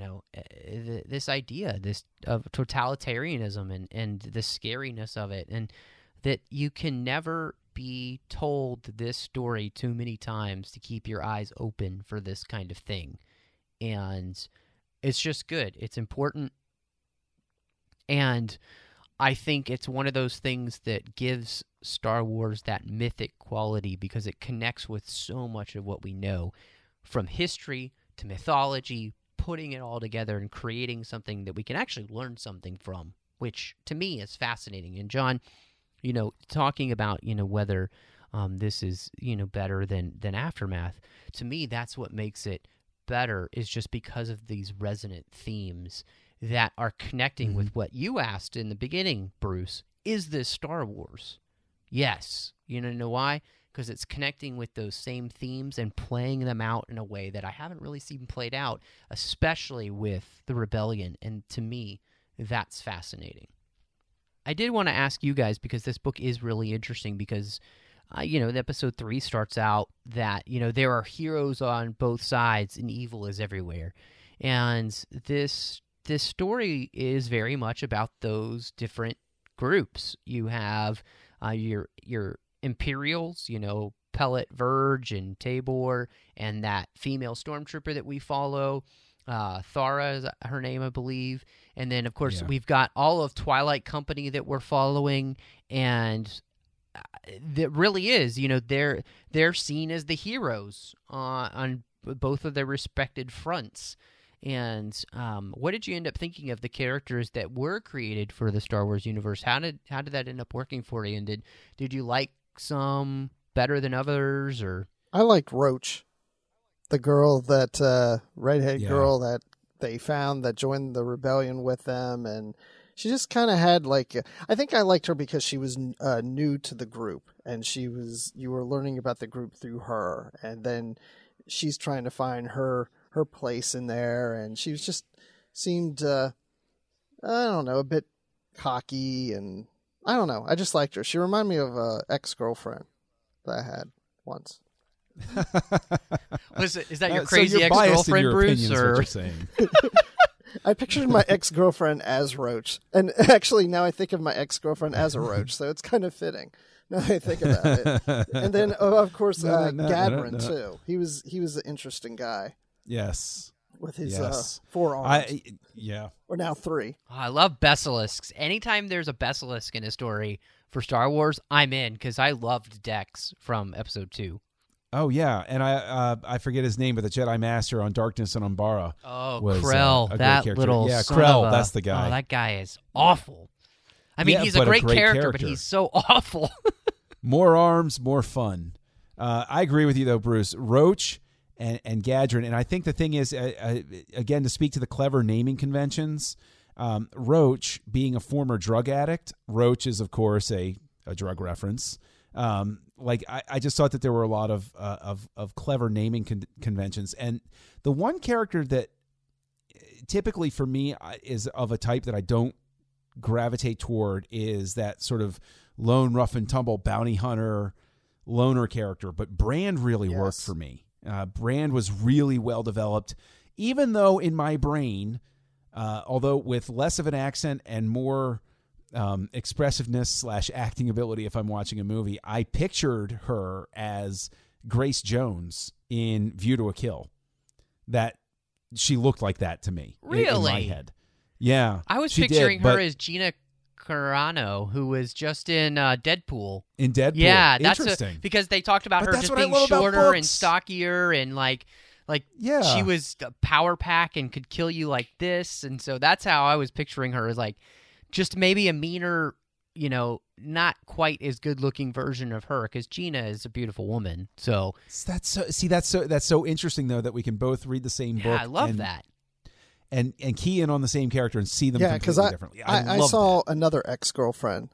E: This idea, of totalitarianism and the scariness of it, and that you can never be told this story too many times to keep your eyes open for this kind of thing. And it's just good. It's important. And I think it's one of those things that gives Star Wars that mythic quality, because it connects with so much of what we know, from history to mythology, putting it all together and creating something that we can actually learn something from, which to me is fascinating. And John, talking about, whether this is, better than Aftermath, to me that's what makes it better, is just because of these resonant themes that are connecting with what you asked in the beginning, Bruce. Is this Star Wars? Yes. You know why? Because it's connecting with those same themes and playing them out in a way that I haven't really seen played out, especially with the Rebellion. And to me, that's fascinating. I did want to ask you guys, because this book is really interesting, because the episode 3 starts out that, there are heroes on both sides and evil is everywhere. And this story is very much about those different groups. You have your Imperials, Pellet Verge and Tabor, and that female stormtrooper that we follow. Thara is her name, I believe. And then, of course, we've got all of Twilight Company that we're following, and that really is, they're seen as the heroes on both of their respected fronts. And what did you end up thinking of the characters that were created for the Star Wars universe? How did that end up working for you? And did you like some better than others? Or
F: I liked Roach, the girl that redhead girl that they found that joined the rebellion with them, and she just kind of had I think I liked her because she was new to the group, and you were learning about the group through her, and then she's trying to find her place in there, and she was just seemed I don't know, a bit cocky, and I don't know. I just liked her. She reminded me of an ex-girlfriend that I had once.
E: Is that your
G: So
E: crazy
G: you're biased in
E: ex-girlfriend,
G: your
E: Bruce?
G: opinions, what
E: Or
G: you're saying.
F: I pictured my ex-girlfriend as Roach, and actually now I think of my ex-girlfriend as a Roach, so it's kind of fitting. Now that I think about it. And then, of course, Gadrin too. He was an interesting guy
G: Yes.
F: with his
G: Yes.
F: 4 arms,
G: Yeah.
F: or now 3.
E: Oh, I love basilisks. Anytime there's a basilisk in a story for Star Wars, I'm in, because I loved Dex from Episode 2.
G: Oh yeah, and I forget his name, but the Jedi Master on Darkness and Umbara.
E: Oh,
G: was,
E: Krell,
G: a great
E: that
G: character.
E: little
G: yeah,
E: son
G: Krell,
E: of a-
G: that's the guy.
E: Oh, that guy is awful. I mean,
G: Yeah,
E: he's a
G: but
E: great, character, but he's so awful.
G: More arms, more fun. I agree with you though, Bruce. Roach and Gadrin, and I think the thing is, again, to speak to the clever naming conventions, Roach being a former drug addict, Roach is of course a drug reference. I just thought that there were a lot of clever naming conventions, and the one character that typically for me is of a type that I don't gravitate toward is that sort of lone rough and tumble bounty hunter loner character. But Brand really worked for me. Brand was really well developed, even though in my brain, although with less of an accent and more expressiveness / acting ability if I'm watching a movie, I pictured her as Grace Jones in View to a Kill. That she looked like that to me.
E: Really?
G: In my head. Yeah.
E: I was
G: she
E: picturing
G: did,
E: her
G: but
E: as Gina Carano, who was just in Deadpool.
G: in Deadpool.
E: Yeah, that's
G: interesting.
E: because they talked about
G: But
E: her
G: that's
E: just
G: what I
E: being
G: love about
E: shorter and
G: books.
E: stockier, and like
G: Yeah.
E: she was a power pack and could kill you like this, and so that's how I was picturing her, as like just maybe a meaner, not quite as good looking version of her, because Gina is a beautiful woman. So
G: That's so interesting though that we can both read the same book.
E: yeah, I love
G: and,
E: that.
G: and key in on the same character and see them
F: Yeah, because
G: completely differently.
F: I
G: love
F: saw
G: that.
F: another ex-girlfriend.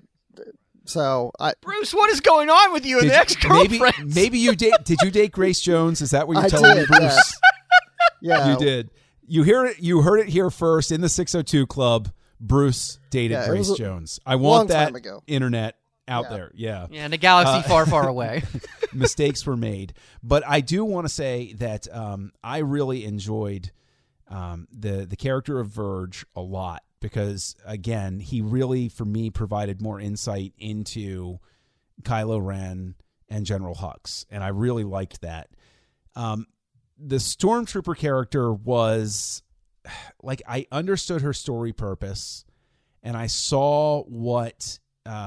E: Bruce, what is going on with you and
G: Did
E: the
G: you-
E: ex-girlfriends?
G: Maybe you did. Did you date Grace Jones? Is that what you're
F: I
G: telling me,
F: did,
G: Bruce?
F: yes. Yeah,
G: You did. You heard it here first in the 602 Club. Bruce dated
F: Yeah, it
G: Grace
F: was a
G: Jones. I
F: long
G: want that
F: time ago.
G: internet out
F: Yeah.
G: there. Yeah.
E: Yeah, in a galaxy far, far away.
G: Mistakes were made. But I do want to say that I really enjoyed the character of Verge a lot, because, again, he really, for me, provided more insight into Kylo Ren and General Hux, and I really liked that. The Stormtrooper character was, like, I understood her story purpose, and I saw what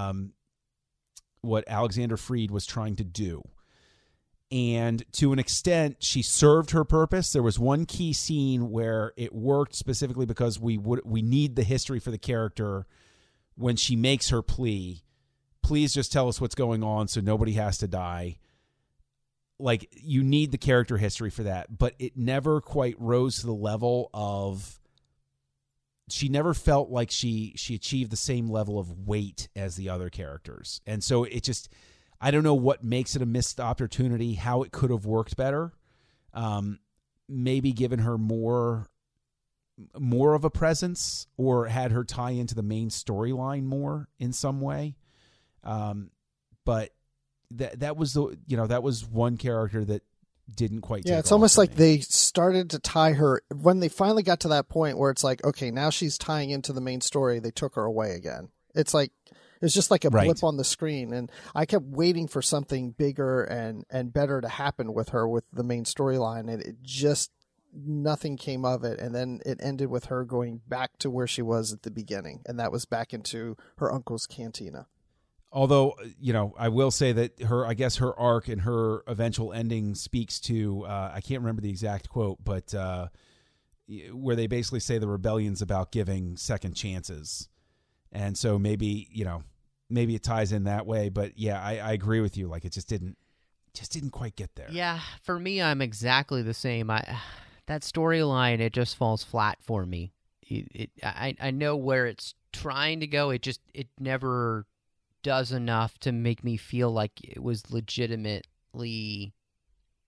G: Alexander Freed was trying to do. And to an extent, she served her purpose. There was one key scene where it worked specifically because we need the history for the character when she makes her plea. Please just tell us what's going on so nobody has to die. Like, you need the character history for that. But it never quite rose to the level of... She never felt like she achieved the same level of weight as the other characters. And so it just... I don't know what makes it a missed opportunity, how it could have worked better. Maybe given her more of a presence, or had her tie into the main storyline more in some way. But that was that was one character that didn't quite.
F: Yeah,
G: take
F: it's
G: off
F: almost
G: for
F: like
G: me.
F: they started to tie her when they finally got to that point where it's like, okay, now she's tying into the main story. They took her away again. It's like it's just like a
G: Right.
F: blip on the screen, and I kept waiting for something bigger and better to happen with her with the main storyline, and it just nothing came of it. And then it ended with her going back to where she was at the beginning, and that was back into her uncle's cantina.
G: Although, I will say that her arc and her eventual ending speaks to, I can't remember the exact quote, but where they basically say the rebellion's about giving second chances. And so maybe it ties in that way. But yeah, I agree with you. Like, it just didn't quite get there.
E: Yeah, for me, I'm exactly the same. That storyline, it just falls flat for me. I know where it's trying to go. It never does enough to make me feel like it was legitimately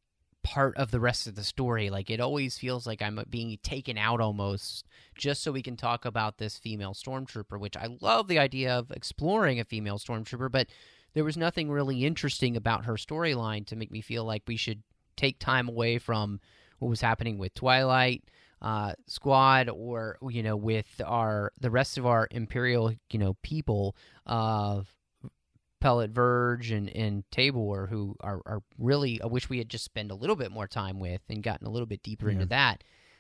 E: part of the rest of the story. Like, it always feels like I'm being taken out almost just so we can talk about this female stormtrooper, which I love the idea of exploring a female stormtrooper, but there was nothing really interesting about her storyline to make me feel like we should take time away from what was happening with Twilight Squad, or with the rest of our Imperial people of Pellet Verge and Tabor, who are really, I wish we had just spent a little bit more time with and gotten a little bit deeper into that.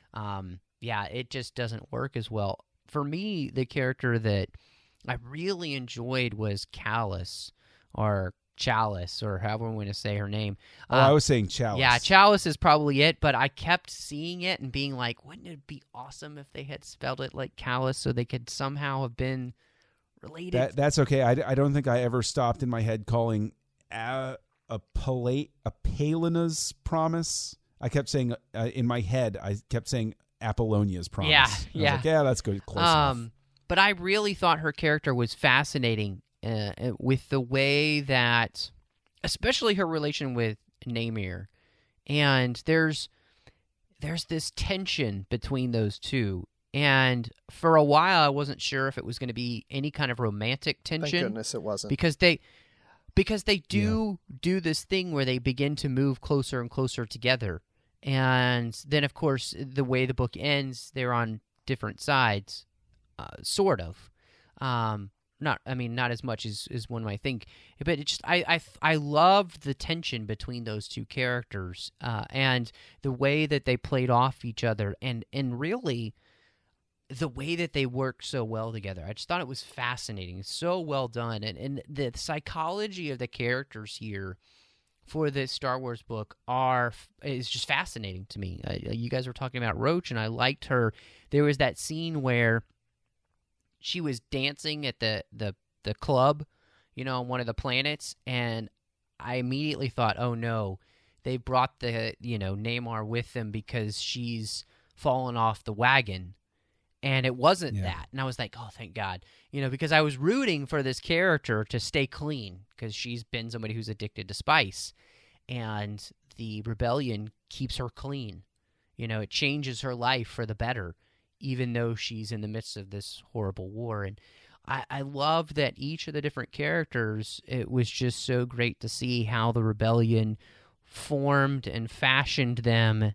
E: It just doesn't work as well. For me, the character that I really enjoyed was Callus, or Chalice, or however we want to say her name.
G: I was saying Chalice.
E: Yeah, Chalice is probably it, but I kept seeing it and being like, wouldn't it be awesome if they had spelled it like Callus so they could somehow have been related?
G: That's okay. I don't think I ever stopped in my head calling a Palena's promise. I kept saying in my head, I kept saying Apollonia's promise.
E: Yeah.
G: I was like, yeah, that's good. Close enough.
E: But I really thought her character was fascinating with the way that, especially her relation with Namir, and there's this tension between those two. And for a while, I wasn't sure if it was going to be any kind of romantic tension.
F: Thank goodness it wasn't.
E: Because they do this thing where they begin to move closer and closer together. And then, of course, the way the book ends, they're on different sides, sort of. Not as much as one might think, but it just I loved the tension between those two characters, and the way that they played off each other, and really the way that they worked so well together. I just thought it was fascinating, so well done, and the psychology of the characters here for this Star Wars book is just fascinating to me. You guys were talking about Roach, and I liked her. There was that scene where she was dancing at the club, on one of the planets, and I immediately thought, oh no, they brought the, Namor with them because she's fallen off the wagon. And it wasn't that. And I was like, oh, thank God. Because I was rooting for this character to stay clean because she's been somebody who's addicted to spice. And the rebellion keeps her clean. It changes her life for the better, even though she's in the midst of this horrible war. And I love that each of the different characters, it was just so great to see how the rebellion formed and fashioned them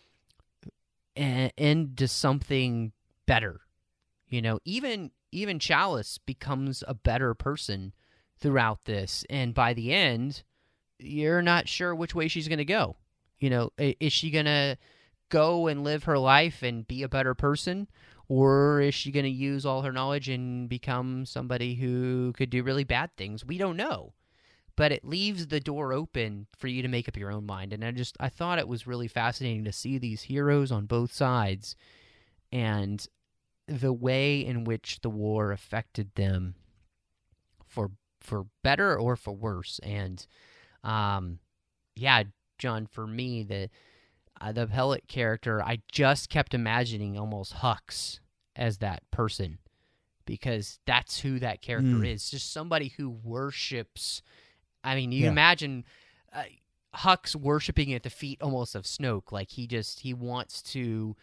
E: into something better. Even Chalice becomes a better person throughout this, and by the end, you're not sure which way she's going to go. Is she going to go and live her life and be a better person, or is she going to use all her knowledge and become somebody who could do really bad things? We don't know, but it leaves the door open for you to make up your own mind. And I thought it was really fascinating to see these heroes on both sides and the way in which the war affected them for better or for worse. And John, for me, the Pellet character, I just kept imagining almost Hux as that person, because that's who that character is. Just somebody who worships. I mean, you imagine Hux worshiping at the feet almost of Snoke. Like he wants to.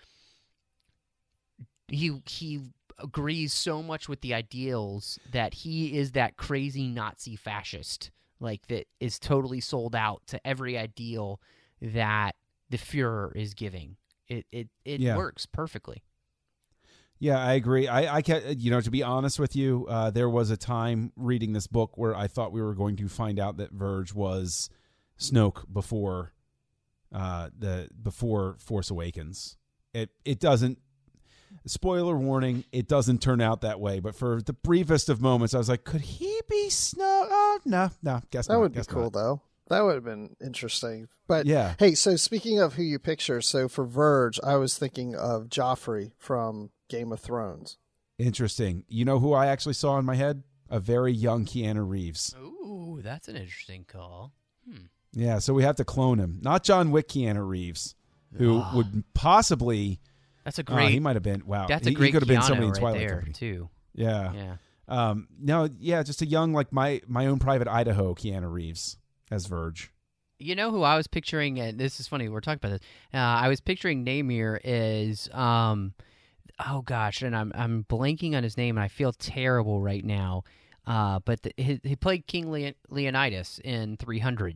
E: He agrees so much with the ideals that he is that crazy Nazi fascist, like that is totally sold out to every ideal that the Fuhrer is giving. It works perfectly.
G: Yeah, I agree. I can't, to be honest with you, there was a time reading this book where I thought we were going to find out that Verge was Snoke before Force Awakens. It doesn't. Spoiler warning, it doesn't turn out that way. But for the briefest of moments, I was like, could he be Snoke? Oh, no, guess not.
F: That would be cool, though. That would have been interesting. But,
G: yeah.
F: Hey, so speaking of who you picture, so for Verge, I was thinking of Joffrey from Game of Thrones.
G: Interesting. You know who I actually saw in my head? A very young Keanu Reeves.
E: Ooh, that's an interesting call.
G: Yeah, so we have to clone him. Not John Wick Keanu Reeves, who would possibly...
E: That's a great...
G: he might have been... Wow.
E: That's a great
G: he could have been somebody in
E: right
G: Twilight
E: there,
G: Company.
E: too.
G: Yeah. No, yeah, just a young, like my own private Idaho Keanu Reeves as Verge.
E: You know who I was picturing, and this is funny, we're talking about this. I was picturing Namir as, oh gosh, and I'm blanking on his name, and I feel terrible right now. But he played King Leonidas in 300.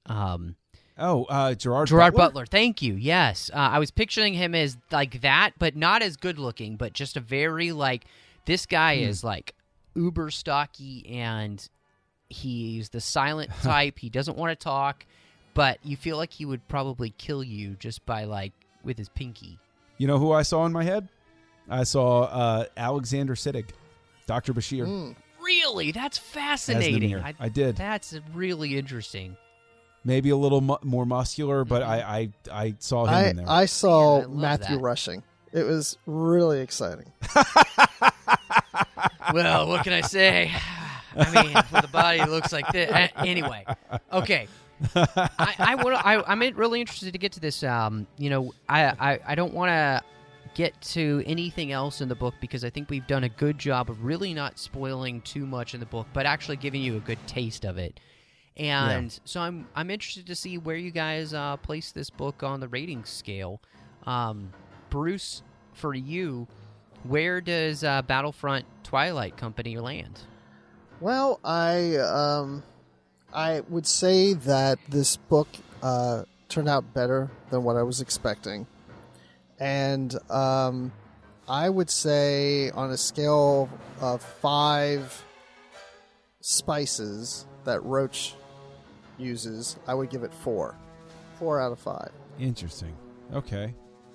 G: Gerard
E: Butler. Thank you. Yes, I was picturing him as like that, but not as good looking, but just a very like this guy is like uber stocky, and he's the silent type. He doesn't want to talk, but you feel like he would probably kill you just by like with his pinky.
G: You know who I saw in my head? I saw Alexander Siddig, Dr. Bashir.
E: Really? That's fascinating.
G: I did.
E: That's really interesting.
G: Maybe a little more muscular, but I saw him in there.
F: I saw
E: Man, I love
F: Matthew
E: that.
F: rushing. It was really exciting.
E: Well, what can I say? I mean, with a body that looks like this. Anyway, okay. I'm really interested to get to this. I don't want to get to anything else in the book because I think we've done a good job of really not spoiling too much in the book, but actually giving you a good taste of it. And so I'm interested to see where you guys place this book on the rating scale. Bruce, for you, where does Battlefront Twilight Company land?
F: Well, I would say that this book turned out better than what I was expecting. And I would say on a scale of 5 spices that Roach uses, I would give it 4. 4 out of 5.
G: Interesting. Okay.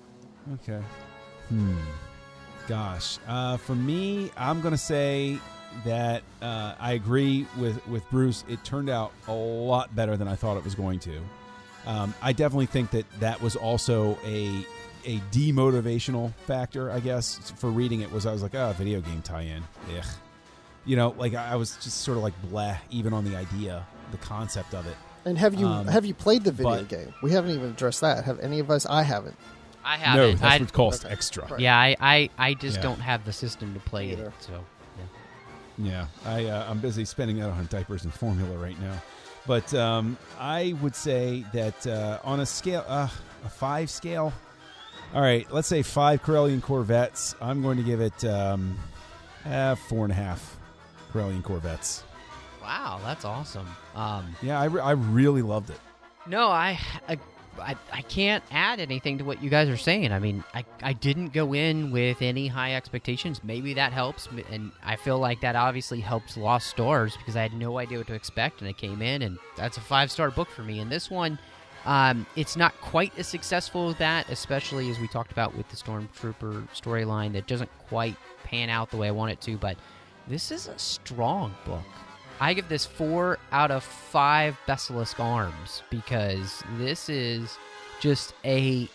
G: Gosh. For me, I'm going to say that I agree with Bruce. It turned out a lot better than I thought it was going to. I definitely think that was also a demotivational factor, I guess, for reading it. I was like, video game tie-in. Ugh. You know, like I was just sort of like bleh, even on the idea, the concept of it.
F: And have you played the video game? We haven't even addressed that. Have any of us? I haven't.
E: I haven't.
G: No, that's what costs extra.
F: Right.
E: Yeah, I just don't have the system to play it. So,
G: yeah. I'm busy spending that on diapers and formula right now. But I would say that on a scale, a 5 scale, all right, let's say 5 Corellian Corvettes. I'm going to give it 4.5 Corellian Corvettes.
E: wow, that's awesome.
G: Yeah, I really loved it.
E: No, I can't add anything to what you guys are saying. I mean, I didn't go in with any high expectations. Maybe that helps, and I feel like that obviously helps Lost Stars because I had no idea what to expect, and I came in, and that's a 5-star book for me. And this one, it's not quite as successful as that, especially as we talked about with the Stormtrooper storyline that doesn't quite pan out the way I want it to, but this is a strong book. I give this 4 out of 5 Basilisk Arms because this is just a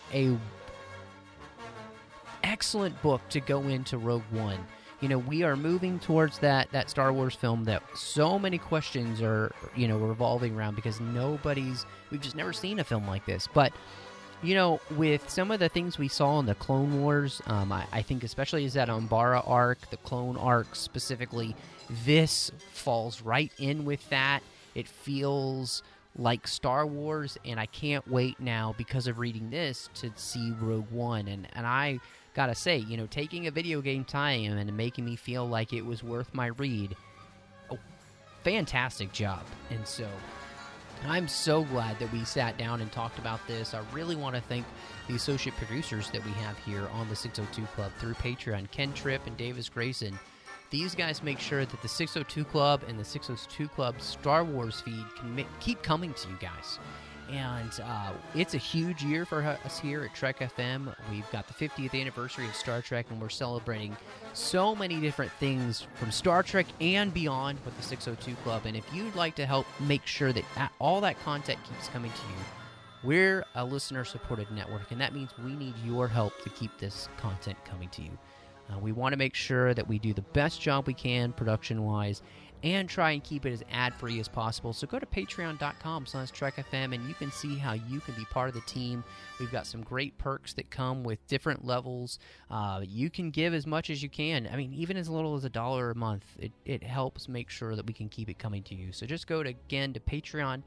E: excellent book to go into Rogue One. You know, we are moving towards that Star Wars film that so many questions are, revolving around because we've just never seen a film like this. But, with some of the things we saw in the Clone Wars, I think especially as that Umbara arc, the clone arc specifically, this falls right in with that. It feels like Star Wars, and I can't wait now because of reading this to see Rogue One. And I gotta say, taking a video game tie-in and making me feel like it was worth my read, fantastic job. And so I'm so glad that we sat down and talked about this. I really want to thank the associate producers that we have here on the 602 Club through Patreon, Ken Tripp and Davis Grayson. These guys make sure that the 602 Club and the 602 Club Star Wars feed can keep coming to you guys. And it's a huge year for us here at Trek FM. We've got the 50th anniversary of Star Trek, and we're celebrating so many different things from Star Trek and beyond with the 602 Club. And if you'd like to help make sure that all that content keeps coming to you, we're a listener-supported network, and that means we need your help to keep this content coming to you. We want to make sure that we do the best job we can production-wise and try and keep it as ad-free as possible. So go to patreon.com/TrekFM and you can see how you can be part of the team. We've got some great perks that come with different levels. You can give as much as you can. I mean, even as little as $1 a month. It helps make sure that we can keep it coming to you. So just go to Patreon.com/TrekFM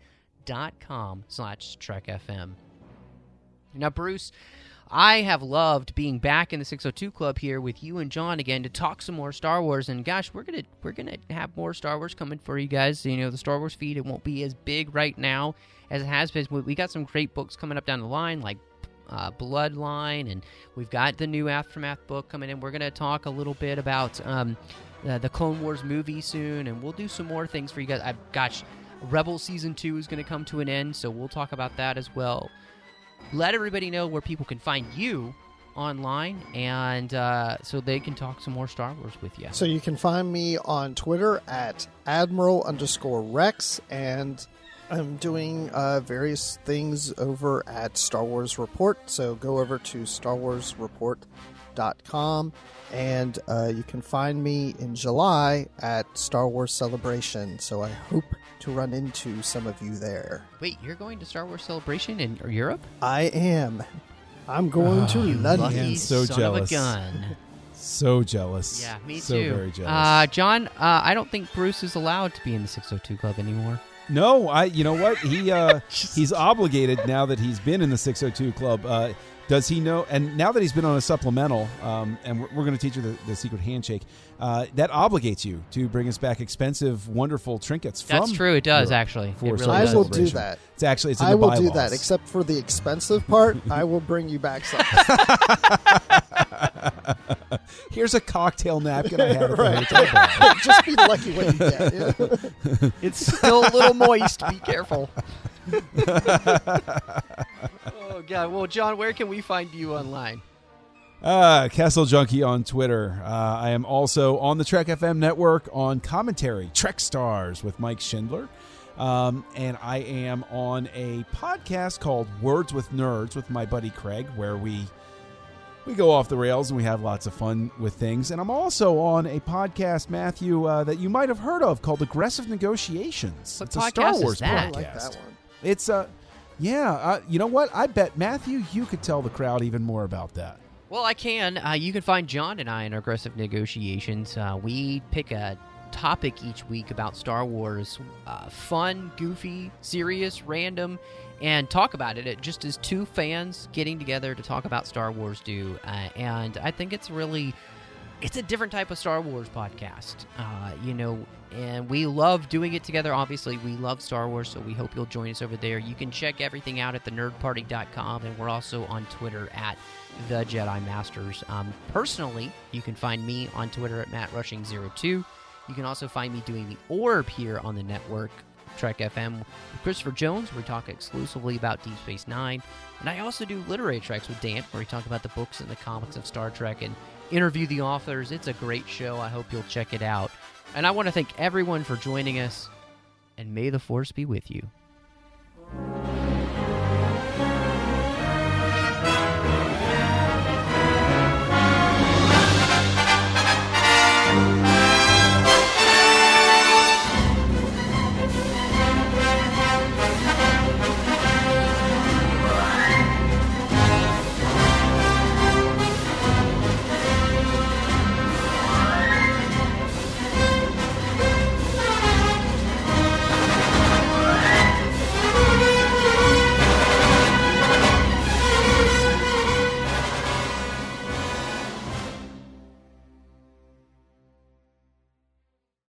E: patreon.com/trekfm. Now, Bruce, I have loved being back in the 602 Club here with you and John again to talk some more Star Wars. And gosh, we're gonna have more Star Wars coming for you guys. You know, the Star Wars feed, it won't be as big right now as it has been. We got some great books coming up down the line, like Bloodline, and we've got the new Aftermath book coming in. We're gonna talk a little bit about the Clone Wars movie soon, and we'll do some more things for you guys. Rebel Season 2 is going to come to an end, so we'll talk about that as well. Let everybody know where people can find you online, and so they can talk some more Star Wars with you.
F: So you can find me on Twitter at Admiral_Rex, and I'm doing various things over at Star Wars Report, so go over to StarWarsReport.com, and you can find me in July at Star Wars Celebration, so I hope to run into some of you there.
E: Wait, you're going to Star Wars Celebration in Europe?
F: I am. I'm going to London.
E: Lucky
G: so
E: son
G: jealous.
E: of a gun.
G: So jealous.
E: Yeah, me
G: so
E: too.
G: So very jealous.
E: John, I don't think Bruce is allowed to be in the 602 Club anymore.
G: No, you know what? He's obligated now that he's been in the 602 Club. Does he know? And now that he's been on a supplemental, and we're going to teach you the secret handshake, that obligates you to bring us back expensive, wonderful trinkets.
E: That's
G: from
E: true. It does,
G: Europe
E: actually.
G: for
E: It really
G: Star
F: I
G: Wars
F: will
E: does.
F: do
G: Celebration.
F: that.
G: It's in
F: I
G: the
F: will
G: bylaws.
F: do that, except for the expensive part. I will bring you back something.
G: Here's a cocktail napkin I had at the
F: Right.
G: hotel bar.
F: Just be lucky what you get.
E: It's still a little moist. Be careful. Oh, God. Well, John, where can we find you online?
G: Castle Junkie on Twitter. I am also on the Trek FM network on commentary, Trek Stars with Mike Schindler. And I am on a podcast called Words with Nerds with my buddy Craig, where we go off the rails and we have lots of fun with things. And I'm also on a podcast, Matthew, that you might have heard of called Aggressive Negotiations.
E: What
G: It's a
E: podcast
G: Star
E: is
G: Wars
E: that?
F: I
G: podcast.
F: like that one.
G: It's you know what? I bet, Matthew, you could tell the crowd even more about that.
E: Well, I can. You can find John and I in Aggressive Negotiations. We pick a topic each week about Star Wars. Fun, goofy, serious, random, and talk about it just as two fans getting together to talk about Star Wars do. And I think it's a different type of Star Wars podcast, and we love doing it together. Obviously, we love Star Wars, so we hope you'll join us over there. You can check everything out at thenerdparty.com, and we're also on Twitter at The Jedi Masters. Personally, you can find me on Twitter at MattRushing02. You can also find me doing the Orb here on the network, Trek FM, with Christopher Jones, where we talk exclusively about Deep Space Nine. And I also do Literary Treks with Dan, where we talk about the books and the comics of Star Trek and interview the authors. It's a great show. I hope you'll check it out. And I want to thank everyone for joining us, and may the Force be with you.